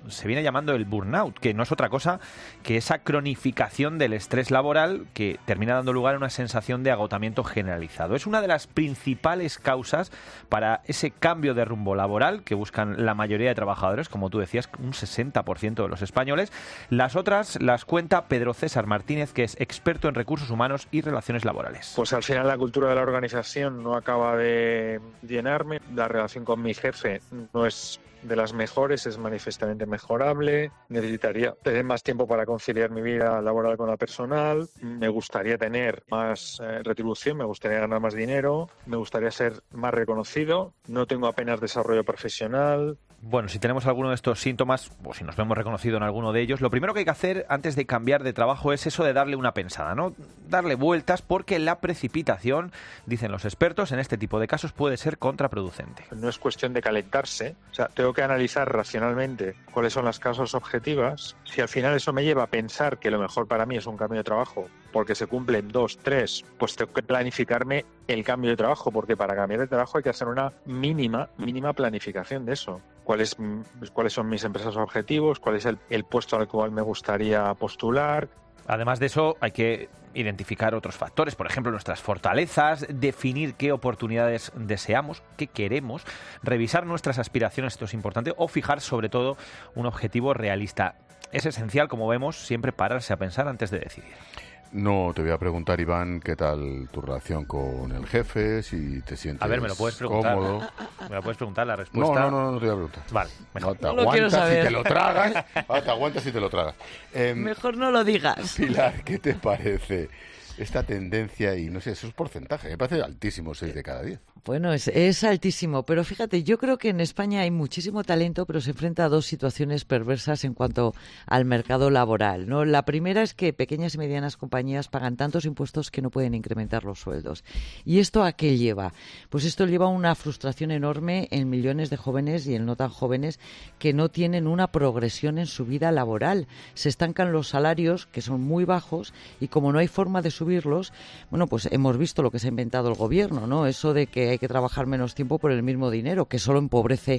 se viene llamando el burnout, que no es otra cosa que esa cronificación del estrés laboral que termina dando lugar a una sensación de agotamiento generalizado. Es una de las principales causas para ese cambio de rumbo laboral que buscan la mayoría de trabajadores, como tú decías, un 60% de los españoles. Las otras las cuenta Pedro César Martínez, que es experto en recursos humanos y relaciones laborales.
Pues al final la cultura de la organización no acaba de llenarme, la relación con mi jefe no es de las mejores, es manifiestamente mejorable, necesitaría tener más tiempo para conciliar mi vida laboral con la personal, me gustaría tener más retribución, me gustaría ganar más dinero, me gustaría ser más reconocido, no tengo apenas desarrollo profesional.
Bueno, si tenemos alguno de estos síntomas, o si nos vemos reconocido en alguno de ellos, lo primero que hay que hacer antes de cambiar de trabajo es eso de darle una pensada, ¿no? Darle vueltas, porque la precipitación, dicen los expertos, en este tipo de casos puede ser contraproducente.
No es cuestión de calentarse, o sea, tengo que analizar racionalmente cuáles son las causas objetivas. Si al final eso me lleva a pensar que lo mejor para mí es un cambio de trabajo, porque se cumplen 2, 3, pues tengo que planificarme el cambio de trabajo, porque para cambiar de trabajo hay que hacer una mínima planificación de eso. ¿Cuáles son mis empresas objetivos? ¿Cuál es el puesto al cual me gustaría postular?
Además de eso, hay que identificar otros factores, por ejemplo, nuestras fortalezas, definir qué oportunidades deseamos, qué queremos, revisar nuestras aspiraciones, esto es importante, o fijar sobre todo un objetivo realista. Es esencial, como vemos, siempre pararse a pensar antes de decidir.
No te voy a preguntar, Iván, qué tal tu relación con el jefe, si te sientes cómodo.
A ver, me lo puedes preguntar. ¿Me lo puedes preguntar la respuesta?
No te voy a preguntar.
Vale, mejor.
No te aguantas si te lo tragas. Te aguantas si te lo tragas.
Mejor no lo digas.
Pilar, ¿qué te parece esta tendencia y, no sé, esos porcentajes? Me parece altísimo, 6 de cada 10.
Bueno, es altísimo, pero fíjate, yo creo que en España hay muchísimo talento, pero se enfrenta a dos situaciones perversas en cuanto al mercado laboral, ¿no? La primera es que pequeñas y medianas compañías pagan tantos impuestos que no pueden incrementar los sueldos. ¿Y esto a qué lleva? Pues esto lleva a una frustración enorme en millones de jóvenes y en no tan jóvenes que no tienen una progresión en su vida laboral. Se estancan los salarios, que son muy bajos, y como no hay forma de subirlos, bueno, pues hemos visto lo que se ha inventado el gobierno, ¿no? Eso de que hay que trabajar menos tiempo por el mismo dinero, que solo empobrece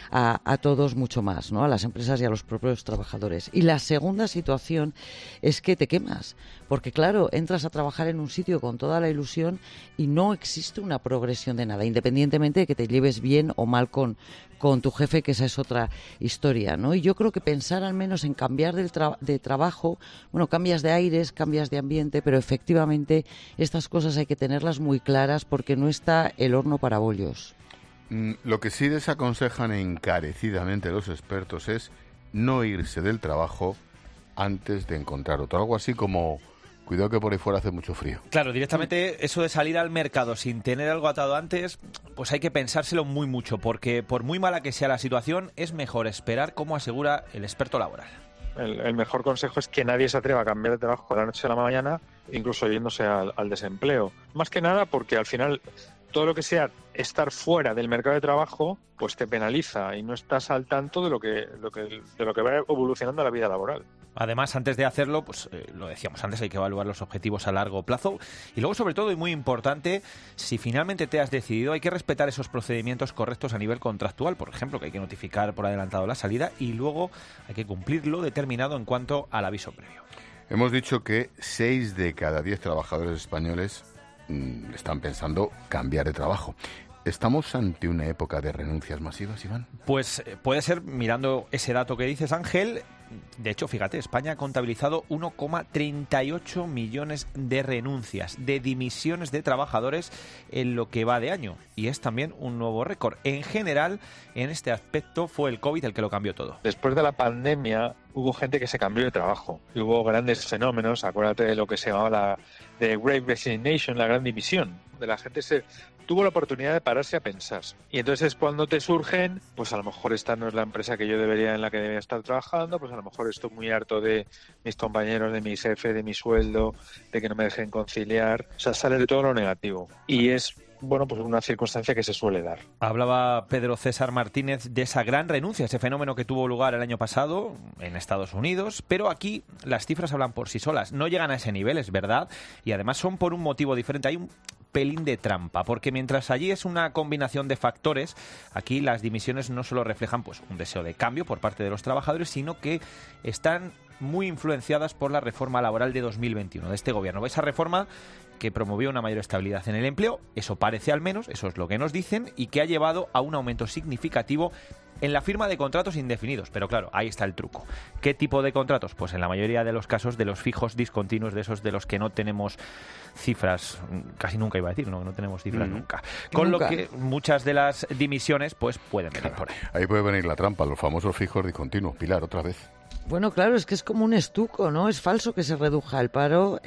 a todos mucho más, ¿no? A las empresas y a los propios trabajadores. Y la segunda situación es que te quemas, porque claro, entras a trabajar en un sitio con toda la ilusión y no existe una progresión de nada, independientemente de que te lleves bien o mal con tu jefe, que esa es otra historia, ¿no? Y yo creo que pensar al menos en cambiar de trabajo, bueno, cambias de aires, cambias de ambiente, pero efectivamente estas cosas hay que tenerlas muy claras porque no está el horno para bollos.
Lo que sí desaconsejan encarecidamente los expertos es no irse del trabajo antes de encontrar otro. Algo así como: cuidado que por ahí fuera hace mucho frío.
Claro, directamente eso de salir al mercado sin tener algo atado antes, pues hay que pensárselo muy mucho, porque por muy mala que sea la situación, es mejor esperar, como asegura el experto laboral.
El mejor consejo es que nadie se atreva a cambiar de trabajo de la noche a la mañana, incluso yéndose al desempleo. Más que nada porque al final todo lo que sea estar fuera del mercado de trabajo, pues te penaliza y no estás al tanto de lo que va evolucionando la vida laboral.
Además, antes de hacerlo, pues lo decíamos antes, hay que evaluar los objetivos a largo plazo. Y luego, sobre todo, y muy importante, si finalmente te has decidido, hay que respetar esos procedimientos correctos a nivel contractual. Por ejemplo, que hay que notificar por adelantado la salida y luego hay que cumplir lo determinado en cuanto al aviso previo.
Hemos dicho que 6 de cada 10 trabajadores españoles están pensando cambiar de trabajo. ¿Estamos ante una época de renuncias masivas, Iván?
Pues puede ser, mirando ese dato que dices, Ángel. De hecho, fíjate, España ha contabilizado 1,38 millones de renuncias, de dimisiones de trabajadores en lo que va de año. Y es también un nuevo récord. En general, en este aspecto fue el COVID el que lo cambió todo.
Después de la pandemia hubo gente que se cambió de trabajo. Y hubo grandes fenómenos, acuérdate de lo que se llamaba la Great Resignation, la gran dimisión. De la gente tuvo la oportunidad de pararse a pensar. Y entonces cuando te surgen, pues a lo mejor esta no es la empresa que yo en la que debería estar trabajando, pues a lo mejor estoy muy harto de mis compañeros, de mi jefe, de mi sueldo, de que no me dejen conciliar. O sea, sale de todo lo negativo. Y es, bueno, pues una circunstancia que se suele dar.
Hablaba Pedro César Martínez de esa gran renuncia, ese fenómeno que tuvo lugar el año pasado en Estados Unidos, pero aquí las cifras hablan por sí solas. No llegan a ese nivel, es verdad, y además son por un motivo diferente. Hay un pelín de trampa, porque mientras allí es una combinación de factores, aquí las dimisiones no solo reflejan pues un deseo de cambio por parte de los trabajadores, sino que están muy influenciadas por la reforma laboral de 2021 de este gobierno. Esa reforma que promovió una mayor estabilidad en el empleo, eso parece al menos, eso es lo que nos dicen, y que ha llevado a un aumento significativo en la firma de contratos indefinidos. Pero claro, ahí está el truco. ¿Qué tipo de contratos? Pues en la mayoría de los casos de los fijos discontinuos, de esos de los que no tenemos cifras, casi nunca iba a decir, no tenemos cifras nunca. Con lo que muchas de las dimisiones pues pueden venir por ahí.
Ahí puede venir la trampa, los famosos fijos discontinuos. Pilar, otra vez.
Bueno, claro, es que es como un estuco, ¿no? Es falso que se reduzca el paro,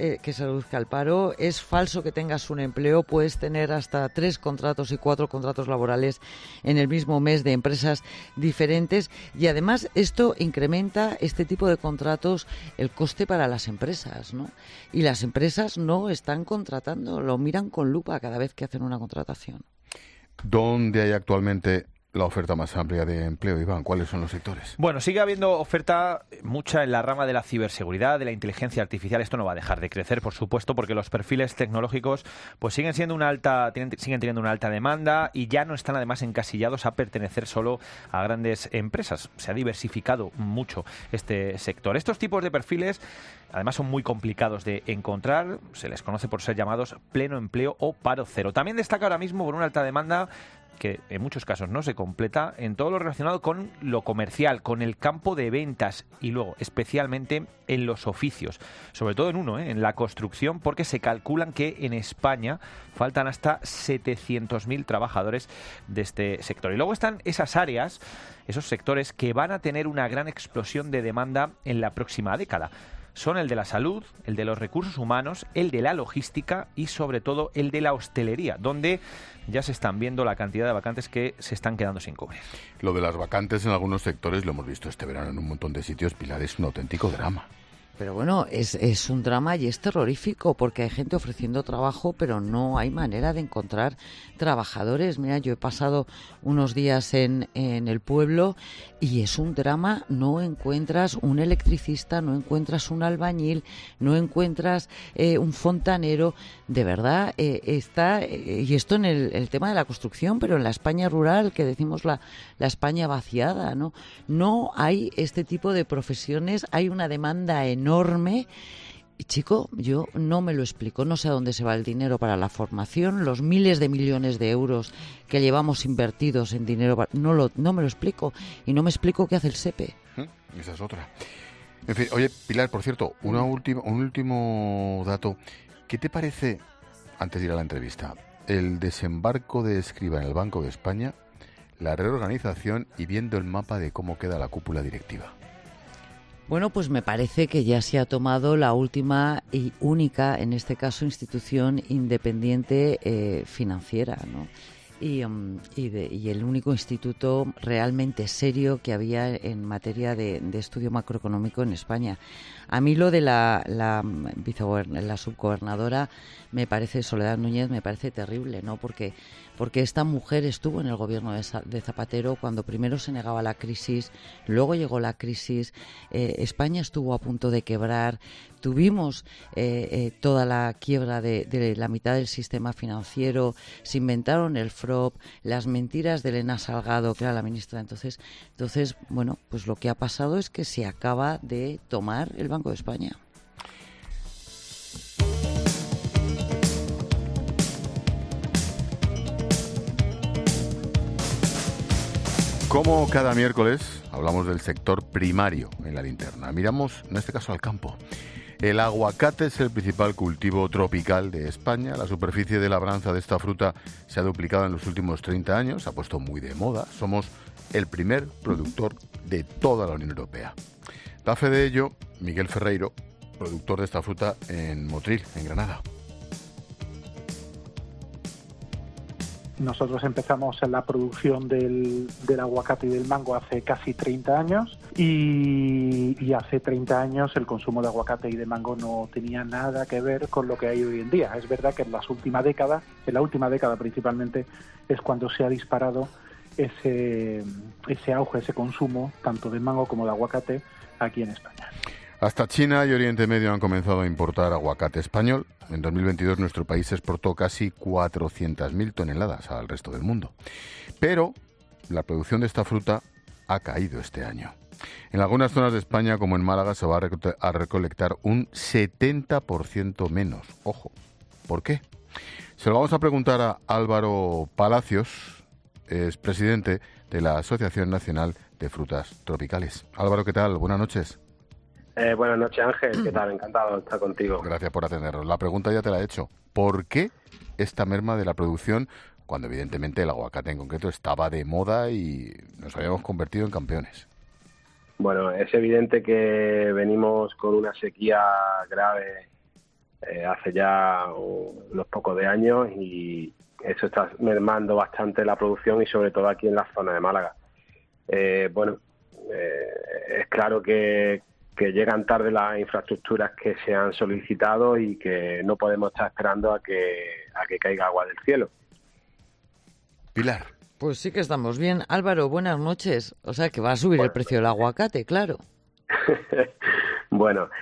es falso que tengas un empleo, puedes tener hasta 3 contratos y 4 contratos laborales en el mismo mes de empresas diferentes, y además esto incrementa, este tipo de contratos, el coste para las empresas, ¿no? Y las empresas no están contratando, lo miran con lupa cada vez que hacen una contratación.
¿Dónde hay actualmente la oferta más amplia de empleo, Iván? ¿Cuáles son los sectores?
Bueno, sigue habiendo oferta mucha en la rama de la ciberseguridad, de la inteligencia artificial. Esto no va a dejar de crecer, por supuesto, porque los perfiles tecnológicos pues siguen teniendo una alta demanda y ya no están además encasillados a pertenecer solo a grandes empresas. Se ha diversificado mucho este sector. Estos tipos de perfiles además son muy complicados de encontrar, se les conoce por ser llamados pleno empleo o paro cero. También destaca ahora mismo por una alta demanda que en muchos casos no se completa en todo lo relacionado con lo comercial, con el campo de ventas y luego especialmente en los oficios, sobre todo en uno, en la construcción, porque se calculan que en España faltan hasta 700.000 trabajadores de este sector. Y luego están esas áreas, esos sectores que van a tener una gran explosión de demanda en la próxima década. Son el de la salud, el de los recursos humanos, el de la logística y sobre todo el de la hostelería, donde ya se están viendo la cantidad de vacantes que se están quedando sin cubrir.
Lo de las vacantes en algunos sectores lo hemos visto este verano en un montón de sitios, Pilar, es un auténtico drama.
Pero bueno, es un drama y es terrorífico porque hay gente ofreciendo trabajo, pero no hay manera de encontrar trabajadores. Mira, yo he pasado unos días en el pueblo y es un drama. No encuentras un electricista, no encuentras un albañil, no encuentras un fontanero. De verdad, está, y esto en el tema de la construcción, pero en la España rural, que decimos la España vaciada, ¿no? No hay este tipo de profesiones, hay una demanda enorme. Y chico, yo no me lo explico, no sé a dónde se va el dinero para la formación, los miles de millones de euros que llevamos invertidos en dinero, no me lo explico, y no me explico qué hace el SEPE.
Esa es otra. En fin, oye, Pilar, por cierto, un último dato. ¿Qué te parece, antes de ir a la entrevista, el desembarco de Escrivá en el Banco de España, la reorganización y viendo el mapa de cómo queda la cúpula directiva?
Bueno, pues me parece que ya se ha tomado la última y única, en este caso, institución independiente financiera, ¿no? Y el único instituto realmente serio que había en materia de estudio macroeconómico en España. A mí lo de la subgobernadora me parece, Soledad Núñez, me parece terrible, ¿no? Porque esta mujer estuvo en el gobierno de Zapatero cuando primero se negaba la crisis, luego llegó la crisis, España estuvo a punto de quebrar, tuvimos toda la quiebra de la mitad del sistema financiero, se inventaron el FROP, las mentiras de Elena Salgado, que era la ministra entonces, bueno, pues lo que ha pasado es que se acaba de tomar el Banco de España.
Como cada miércoles hablamos del sector primario en la linterna. Miramos en este caso al campo. El aguacate es el principal cultivo tropical de España. La superficie de labranza de esta fruta se ha duplicado en los últimos 30 años, se ha puesto muy de moda. Somos el primer productor de toda la Unión Europea. Da fe de ello Miguel Ferreiro, productor de esta fruta en Motril, en Granada.
Nosotros empezamos en la producción del aguacate y del mango hace casi 30 años y hace 30 años el consumo de aguacate y de mango no tenía nada que ver con lo que hay hoy en día. Es verdad que en la última década principalmente, es cuando se ha disparado ese auge, ese consumo tanto de mango como de aguacate aquí en España.
Hasta China y Oriente Medio han comenzado a importar aguacate español. En 2022 nuestro país exportó casi 400.000 toneladas al resto del mundo. Pero la producción de esta fruta ha caído este año. En algunas zonas de España, como en Málaga, se va a recolectar un 70% menos. Ojo, ¿por qué? Se lo vamos a preguntar a Álvaro Palacios, es presidente de la Asociación Nacional de Frutas Tropicales. Álvaro, ¿qué tal? Buenas noches.
Buenas noches, Ángel. ¿Qué tal? Encantado de estar contigo.
Gracias por atendernos. La pregunta ya te la he hecho. ¿Por qué esta merma de la producción cuando evidentemente el aguacate en concreto estaba de moda y nos habíamos convertido en campeones?
Bueno, es evidente que venimos con una sequía grave hace ya unos pocos de años y eso está mermando bastante la producción y sobre todo aquí en la zona de Málaga. Es claro que llegan tarde las infraestructuras que se han solicitado y que no podemos estar esperando a que caiga agua del cielo.
Pilar.
Pues sí que estamos bien. Álvaro, buenas noches. O sea que va a subir el precio del aguacate, claro.
Bueno,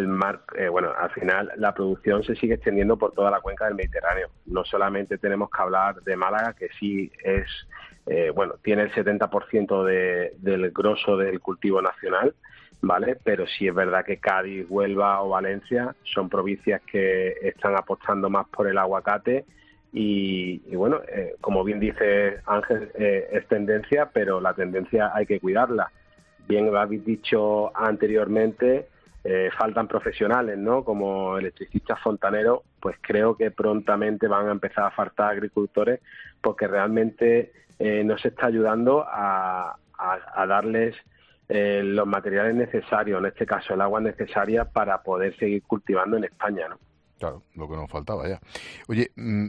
al final la producción se sigue extendiendo por toda la cuenca del Mediterráneo. No solamente tenemos que hablar de Málaga, que sí es, tiene el 70% del grosso del cultivo nacional, ¿vale? Pero sí es verdad que Cádiz, Huelva o Valencia son provincias que están apostando más por el aguacate y como bien dice Ángel, es tendencia, pero la tendencia hay que cuidarla. Bien lo habéis dicho anteriormente, faltan profesionales, ¿no? Como electricistas fontaneros, pues creo que prontamente van a empezar a faltar agricultores porque realmente no se está ayudando a darles los materiales necesarios, en este caso el agua necesaria para poder seguir cultivando en España, ¿no?
Claro, lo que nos faltaba ya. Oye,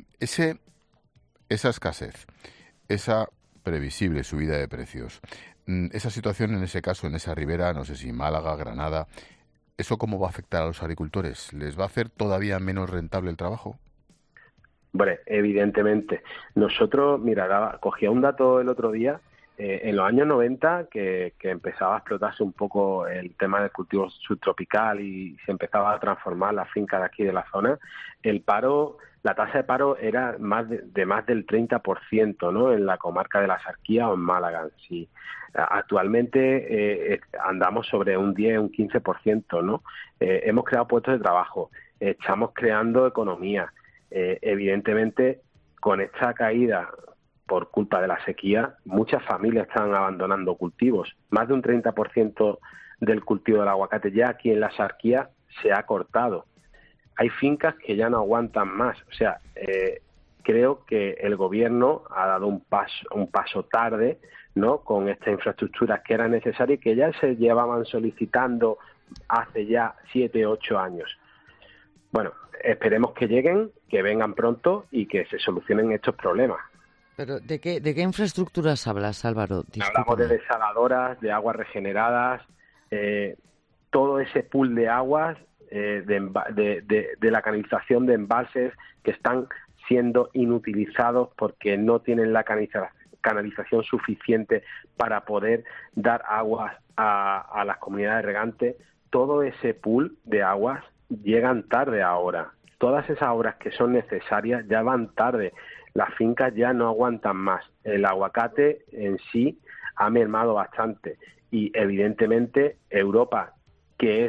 esa escasez, esa previsible subida de precios, esa situación en ese caso, en esa ribera, no sé si Málaga, Granada, ¿eso cómo va a afectar a los agricultores? ¿Les va a hacer todavía menos rentable el trabajo?
Bueno, evidentemente. Nosotros, mira, cogía un dato el otro día, en los años 90, que empezaba a explotarse un poco el tema del cultivo subtropical y se empezaba a transformar la finca de aquí de la zona, la tasa de paro era más del 30%, ¿no? En la comarca de la Axarquía o en Málaga, sí. Actualmente andamos sobre un 10, un 15%, ¿no? Hemos creado puestos de trabajo, estamos creando economía. Evidentemente, con esta caída por culpa de la sequía, muchas familias están abandonando cultivos. Más de un 30% del cultivo del aguacate ya aquí en la Axarquía se ha cortado. Hay fincas que ya no aguantan más. O sea, creo que el gobierno ha dado un paso tarde, ¿no? Con estas infraestructuras que eran necesarias y que ya se llevaban solicitando hace ya 7, 8 años. Bueno, esperemos que lleguen, que vengan pronto y que se solucionen estos problemas.
Pero ¿de qué infraestructuras hablas, Álvaro? Discúlpame.
Hablamos de desaladoras, de aguas regeneradas, todo ese pool de aguas, de la canalización de embalses que están siendo inutilizados porque no tienen la canalización suficiente para poder dar aguas a las comunidades regantes. Todo ese pool de aguas llegan tarde ahora. Todas esas obras que son necesarias ya van tarde. Las fincas ya no aguantan más. El aguacate en sí ha mermado bastante y evidentemente Europa, que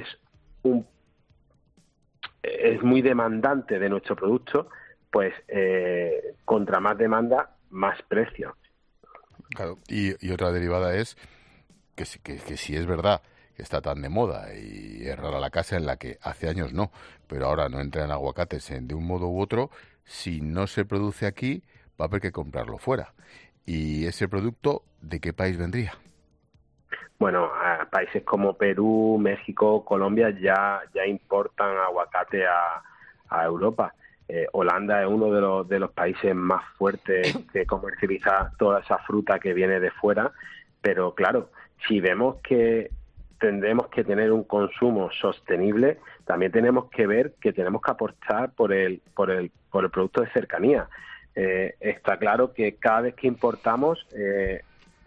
es muy demandante de nuestro producto, pues contra más demanda, más precio.
Claro, y otra derivada es que si es verdad que está tan de moda y es rara la casa en la que hace años no, pero ahora no entran aguacates de un modo u otro, si no se produce aquí va a haber que comprarlo fuera. ¿Y ese producto de qué país vendría?
Bueno, a países como Perú, México, Colombia ya importan aguacate a Europa. Holanda es uno de los países más fuertes que comercializa toda esa fruta que viene de fuera, pero claro, si vemos que tendremos que tener un consumo sostenible, también tenemos que ver que tenemos que apostar por el producto de cercanía. Está claro que cada vez que importamos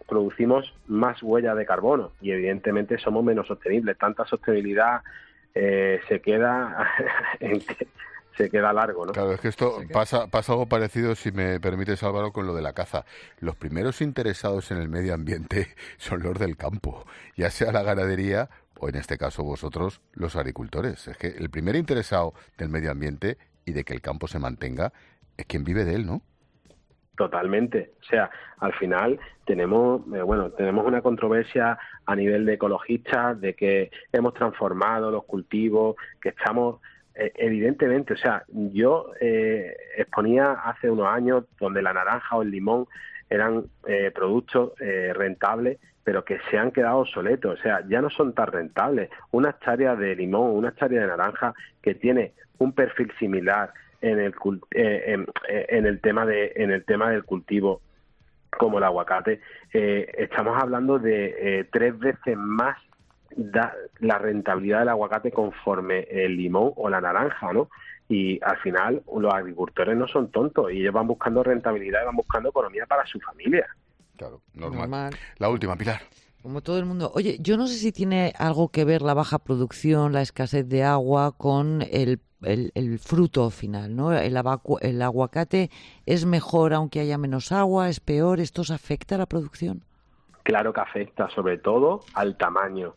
producimos más huella de carbono y evidentemente somos menos sostenibles. Tanta sostenibilidad se queda largo, ¿no?
Claro, es que esto pasa algo parecido, si me permites, Álvaro, con lo de la caza. Los primeros interesados en el medio ambiente son los del campo, ya sea la ganadería o, en este caso, vosotros, los agricultores. Es que el primer interesado del medio ambiente y de que el campo se mantenga es quien vive de él, ¿no?
Totalmente. O sea, al final tenemos una controversia a nivel de ecologistas de que hemos transformado los cultivos, que estamos... evidentemente, o sea, yo exponía hace unos años donde la naranja o el limón eran productos rentables, pero que se han quedado obsoletos, o sea, ya no son tan rentables. Una hectárea de limón, una hectárea de naranja que tiene un perfil similar en el tema del cultivo como el aguacate, estamos hablando de 3 veces más la rentabilidad del aguacate conforme el limón o la naranja, ¿no? Y al final los agricultores no son tontos y ellos van buscando rentabilidad y van buscando economía para su familia.
Claro, normal. La última, Pilar.
Como todo el mundo. Oye, yo no sé si tiene algo que ver la baja producción, la escasez de agua con el fruto final, ¿no? El aguacate es mejor aunque haya menos agua, es peor. ¿Esto os afecta a la producción?
Claro que afecta, sobre todo al tamaño.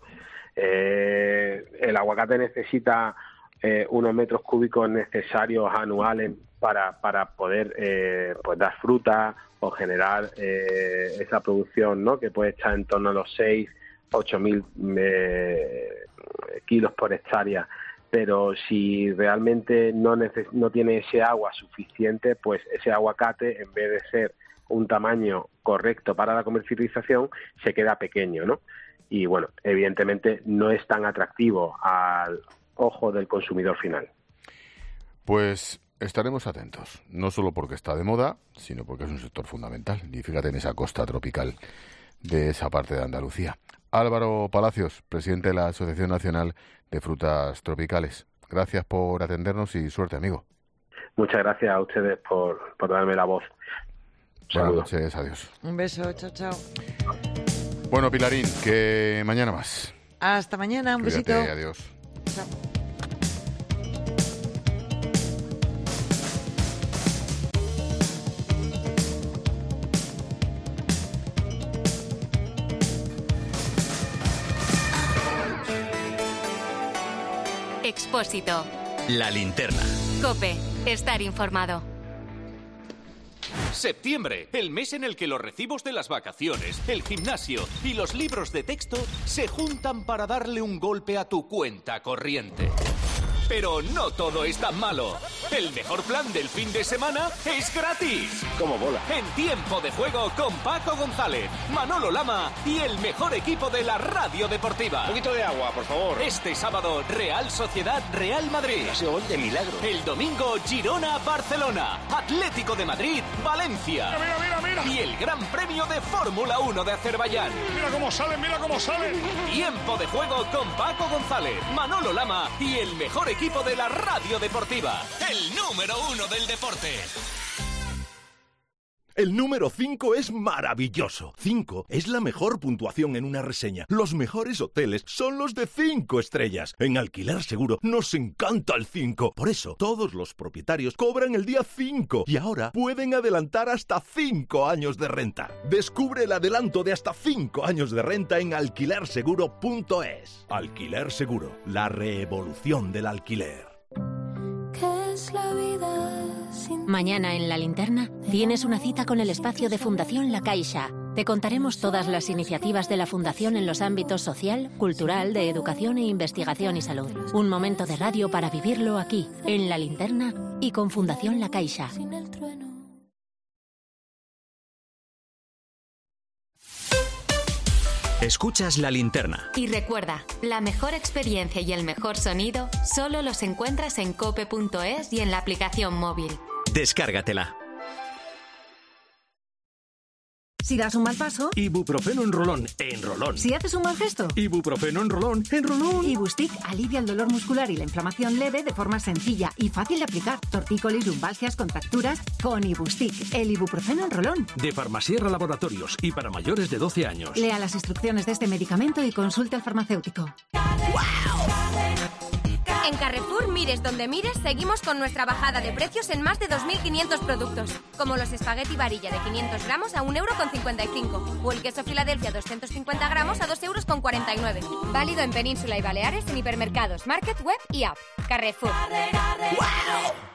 El aguacate necesita unos metros cúbicos necesarios anuales para poder pues dar fruta o generar esa producción, ¿no? Que puede estar en torno a los 6.000-8.000 kilos por hectárea. Pero si realmente no tiene ese agua suficiente, pues ese aguacate, en vez de ser un tamaño correcto para la comercialización, se queda pequeño, ¿no? Y bueno, evidentemente no es tan atractivo al ojo del consumidor final.
Pues estaremos atentos, no solo porque está de moda, sino porque es un sector fundamental. Y fíjate en esa costa tropical de esa parte de Andalucía. Álvaro Palacios, presidente de la Asociación Nacional de Frutas Tropicales. Gracias por atendernos y suerte, amigo.
Muchas gracias a ustedes por darme la voz.
Buenas noches, adiós.
Un beso, chao, chao.
Bueno, Pilarín, que mañana más.
Hasta mañana, un
Cuídate,
besito.
Adiós.
Chao.
Expósito.
La linterna.
COPE. Estar informado.
Septiembre, el mes en el que los recibos de las vacaciones, el gimnasio y los libros de texto se juntan para darle un golpe a tu cuenta corriente. Pero no todo es tan malo. El mejor plan del fin de semana es gratis.
Como bola.
En Tiempo de Juego con Paco González, Manolo Lama y el mejor equipo de la radio deportiva.
Un poquito de agua, por favor.
Este sábado, Real Sociedad Real Madrid.
Ese gol de milagro.
El domingo, Girona Barcelona. Atlético de Madrid Valencia.
Mira.
Y el Gran Premio de Fórmula 1 de Azerbaiyán.
Mira cómo salen.
Tiempo de Juego con Paco González, Manolo Lama y el mejor equipo de la radio deportiva. El número 1 del deporte.
El número 5 es maravilloso. 5 es la mejor puntuación en una reseña. Los mejores hoteles son los de 5 estrellas. En Alquiler Seguro nos encanta el 5. Por eso, todos los propietarios cobran el día 5 y ahora pueden adelantar hasta 5 años de renta. Descubre el adelanto de hasta 5 años de renta en alquilerseguro.es. Alquiler Seguro, la revolución del alquiler.
¿Qué es la vida?
Mañana en La Linterna tienes una cita con el espacio de Fundación La Caixa. Te contaremos todas las iniciativas de la Fundación en los ámbitos social, cultural, de educación e investigación y salud. Un momento de radio para vivirlo aquí, en La Linterna y con Fundación La Caixa.
Escuchas La Linterna.
Y recuerda, la mejor experiencia y el mejor sonido solo los encuentras en cope.es y en la aplicación móvil.
Descárgatela.
Si das un mal paso,
Ibuprofeno en rolón, en rolón.
si haces un mal gesto,
Ibuprofeno en rolón, en rolón.
Ibustick alivia el dolor muscular y la inflamación leve de forma sencilla y fácil de aplicar. Tortícolis, lumbalgias, contracturas, con Ibustick, el ibuprofeno en rolón.
De Farmasierra Laboratorios y para mayores de 12 años.
Lea las instrucciones de este medicamento y consulte al farmacéutico.
En Carrefour, mires donde mires, seguimos con nuestra bajada de precios en más de 2.500 productos, como los espagueti varilla de 500 gramos a 1,55 € o el queso Filadelfia 250 gramos a 2,49 €. Válido en Península y Baleares en hipermercados, Market, Web y App. Carrefour.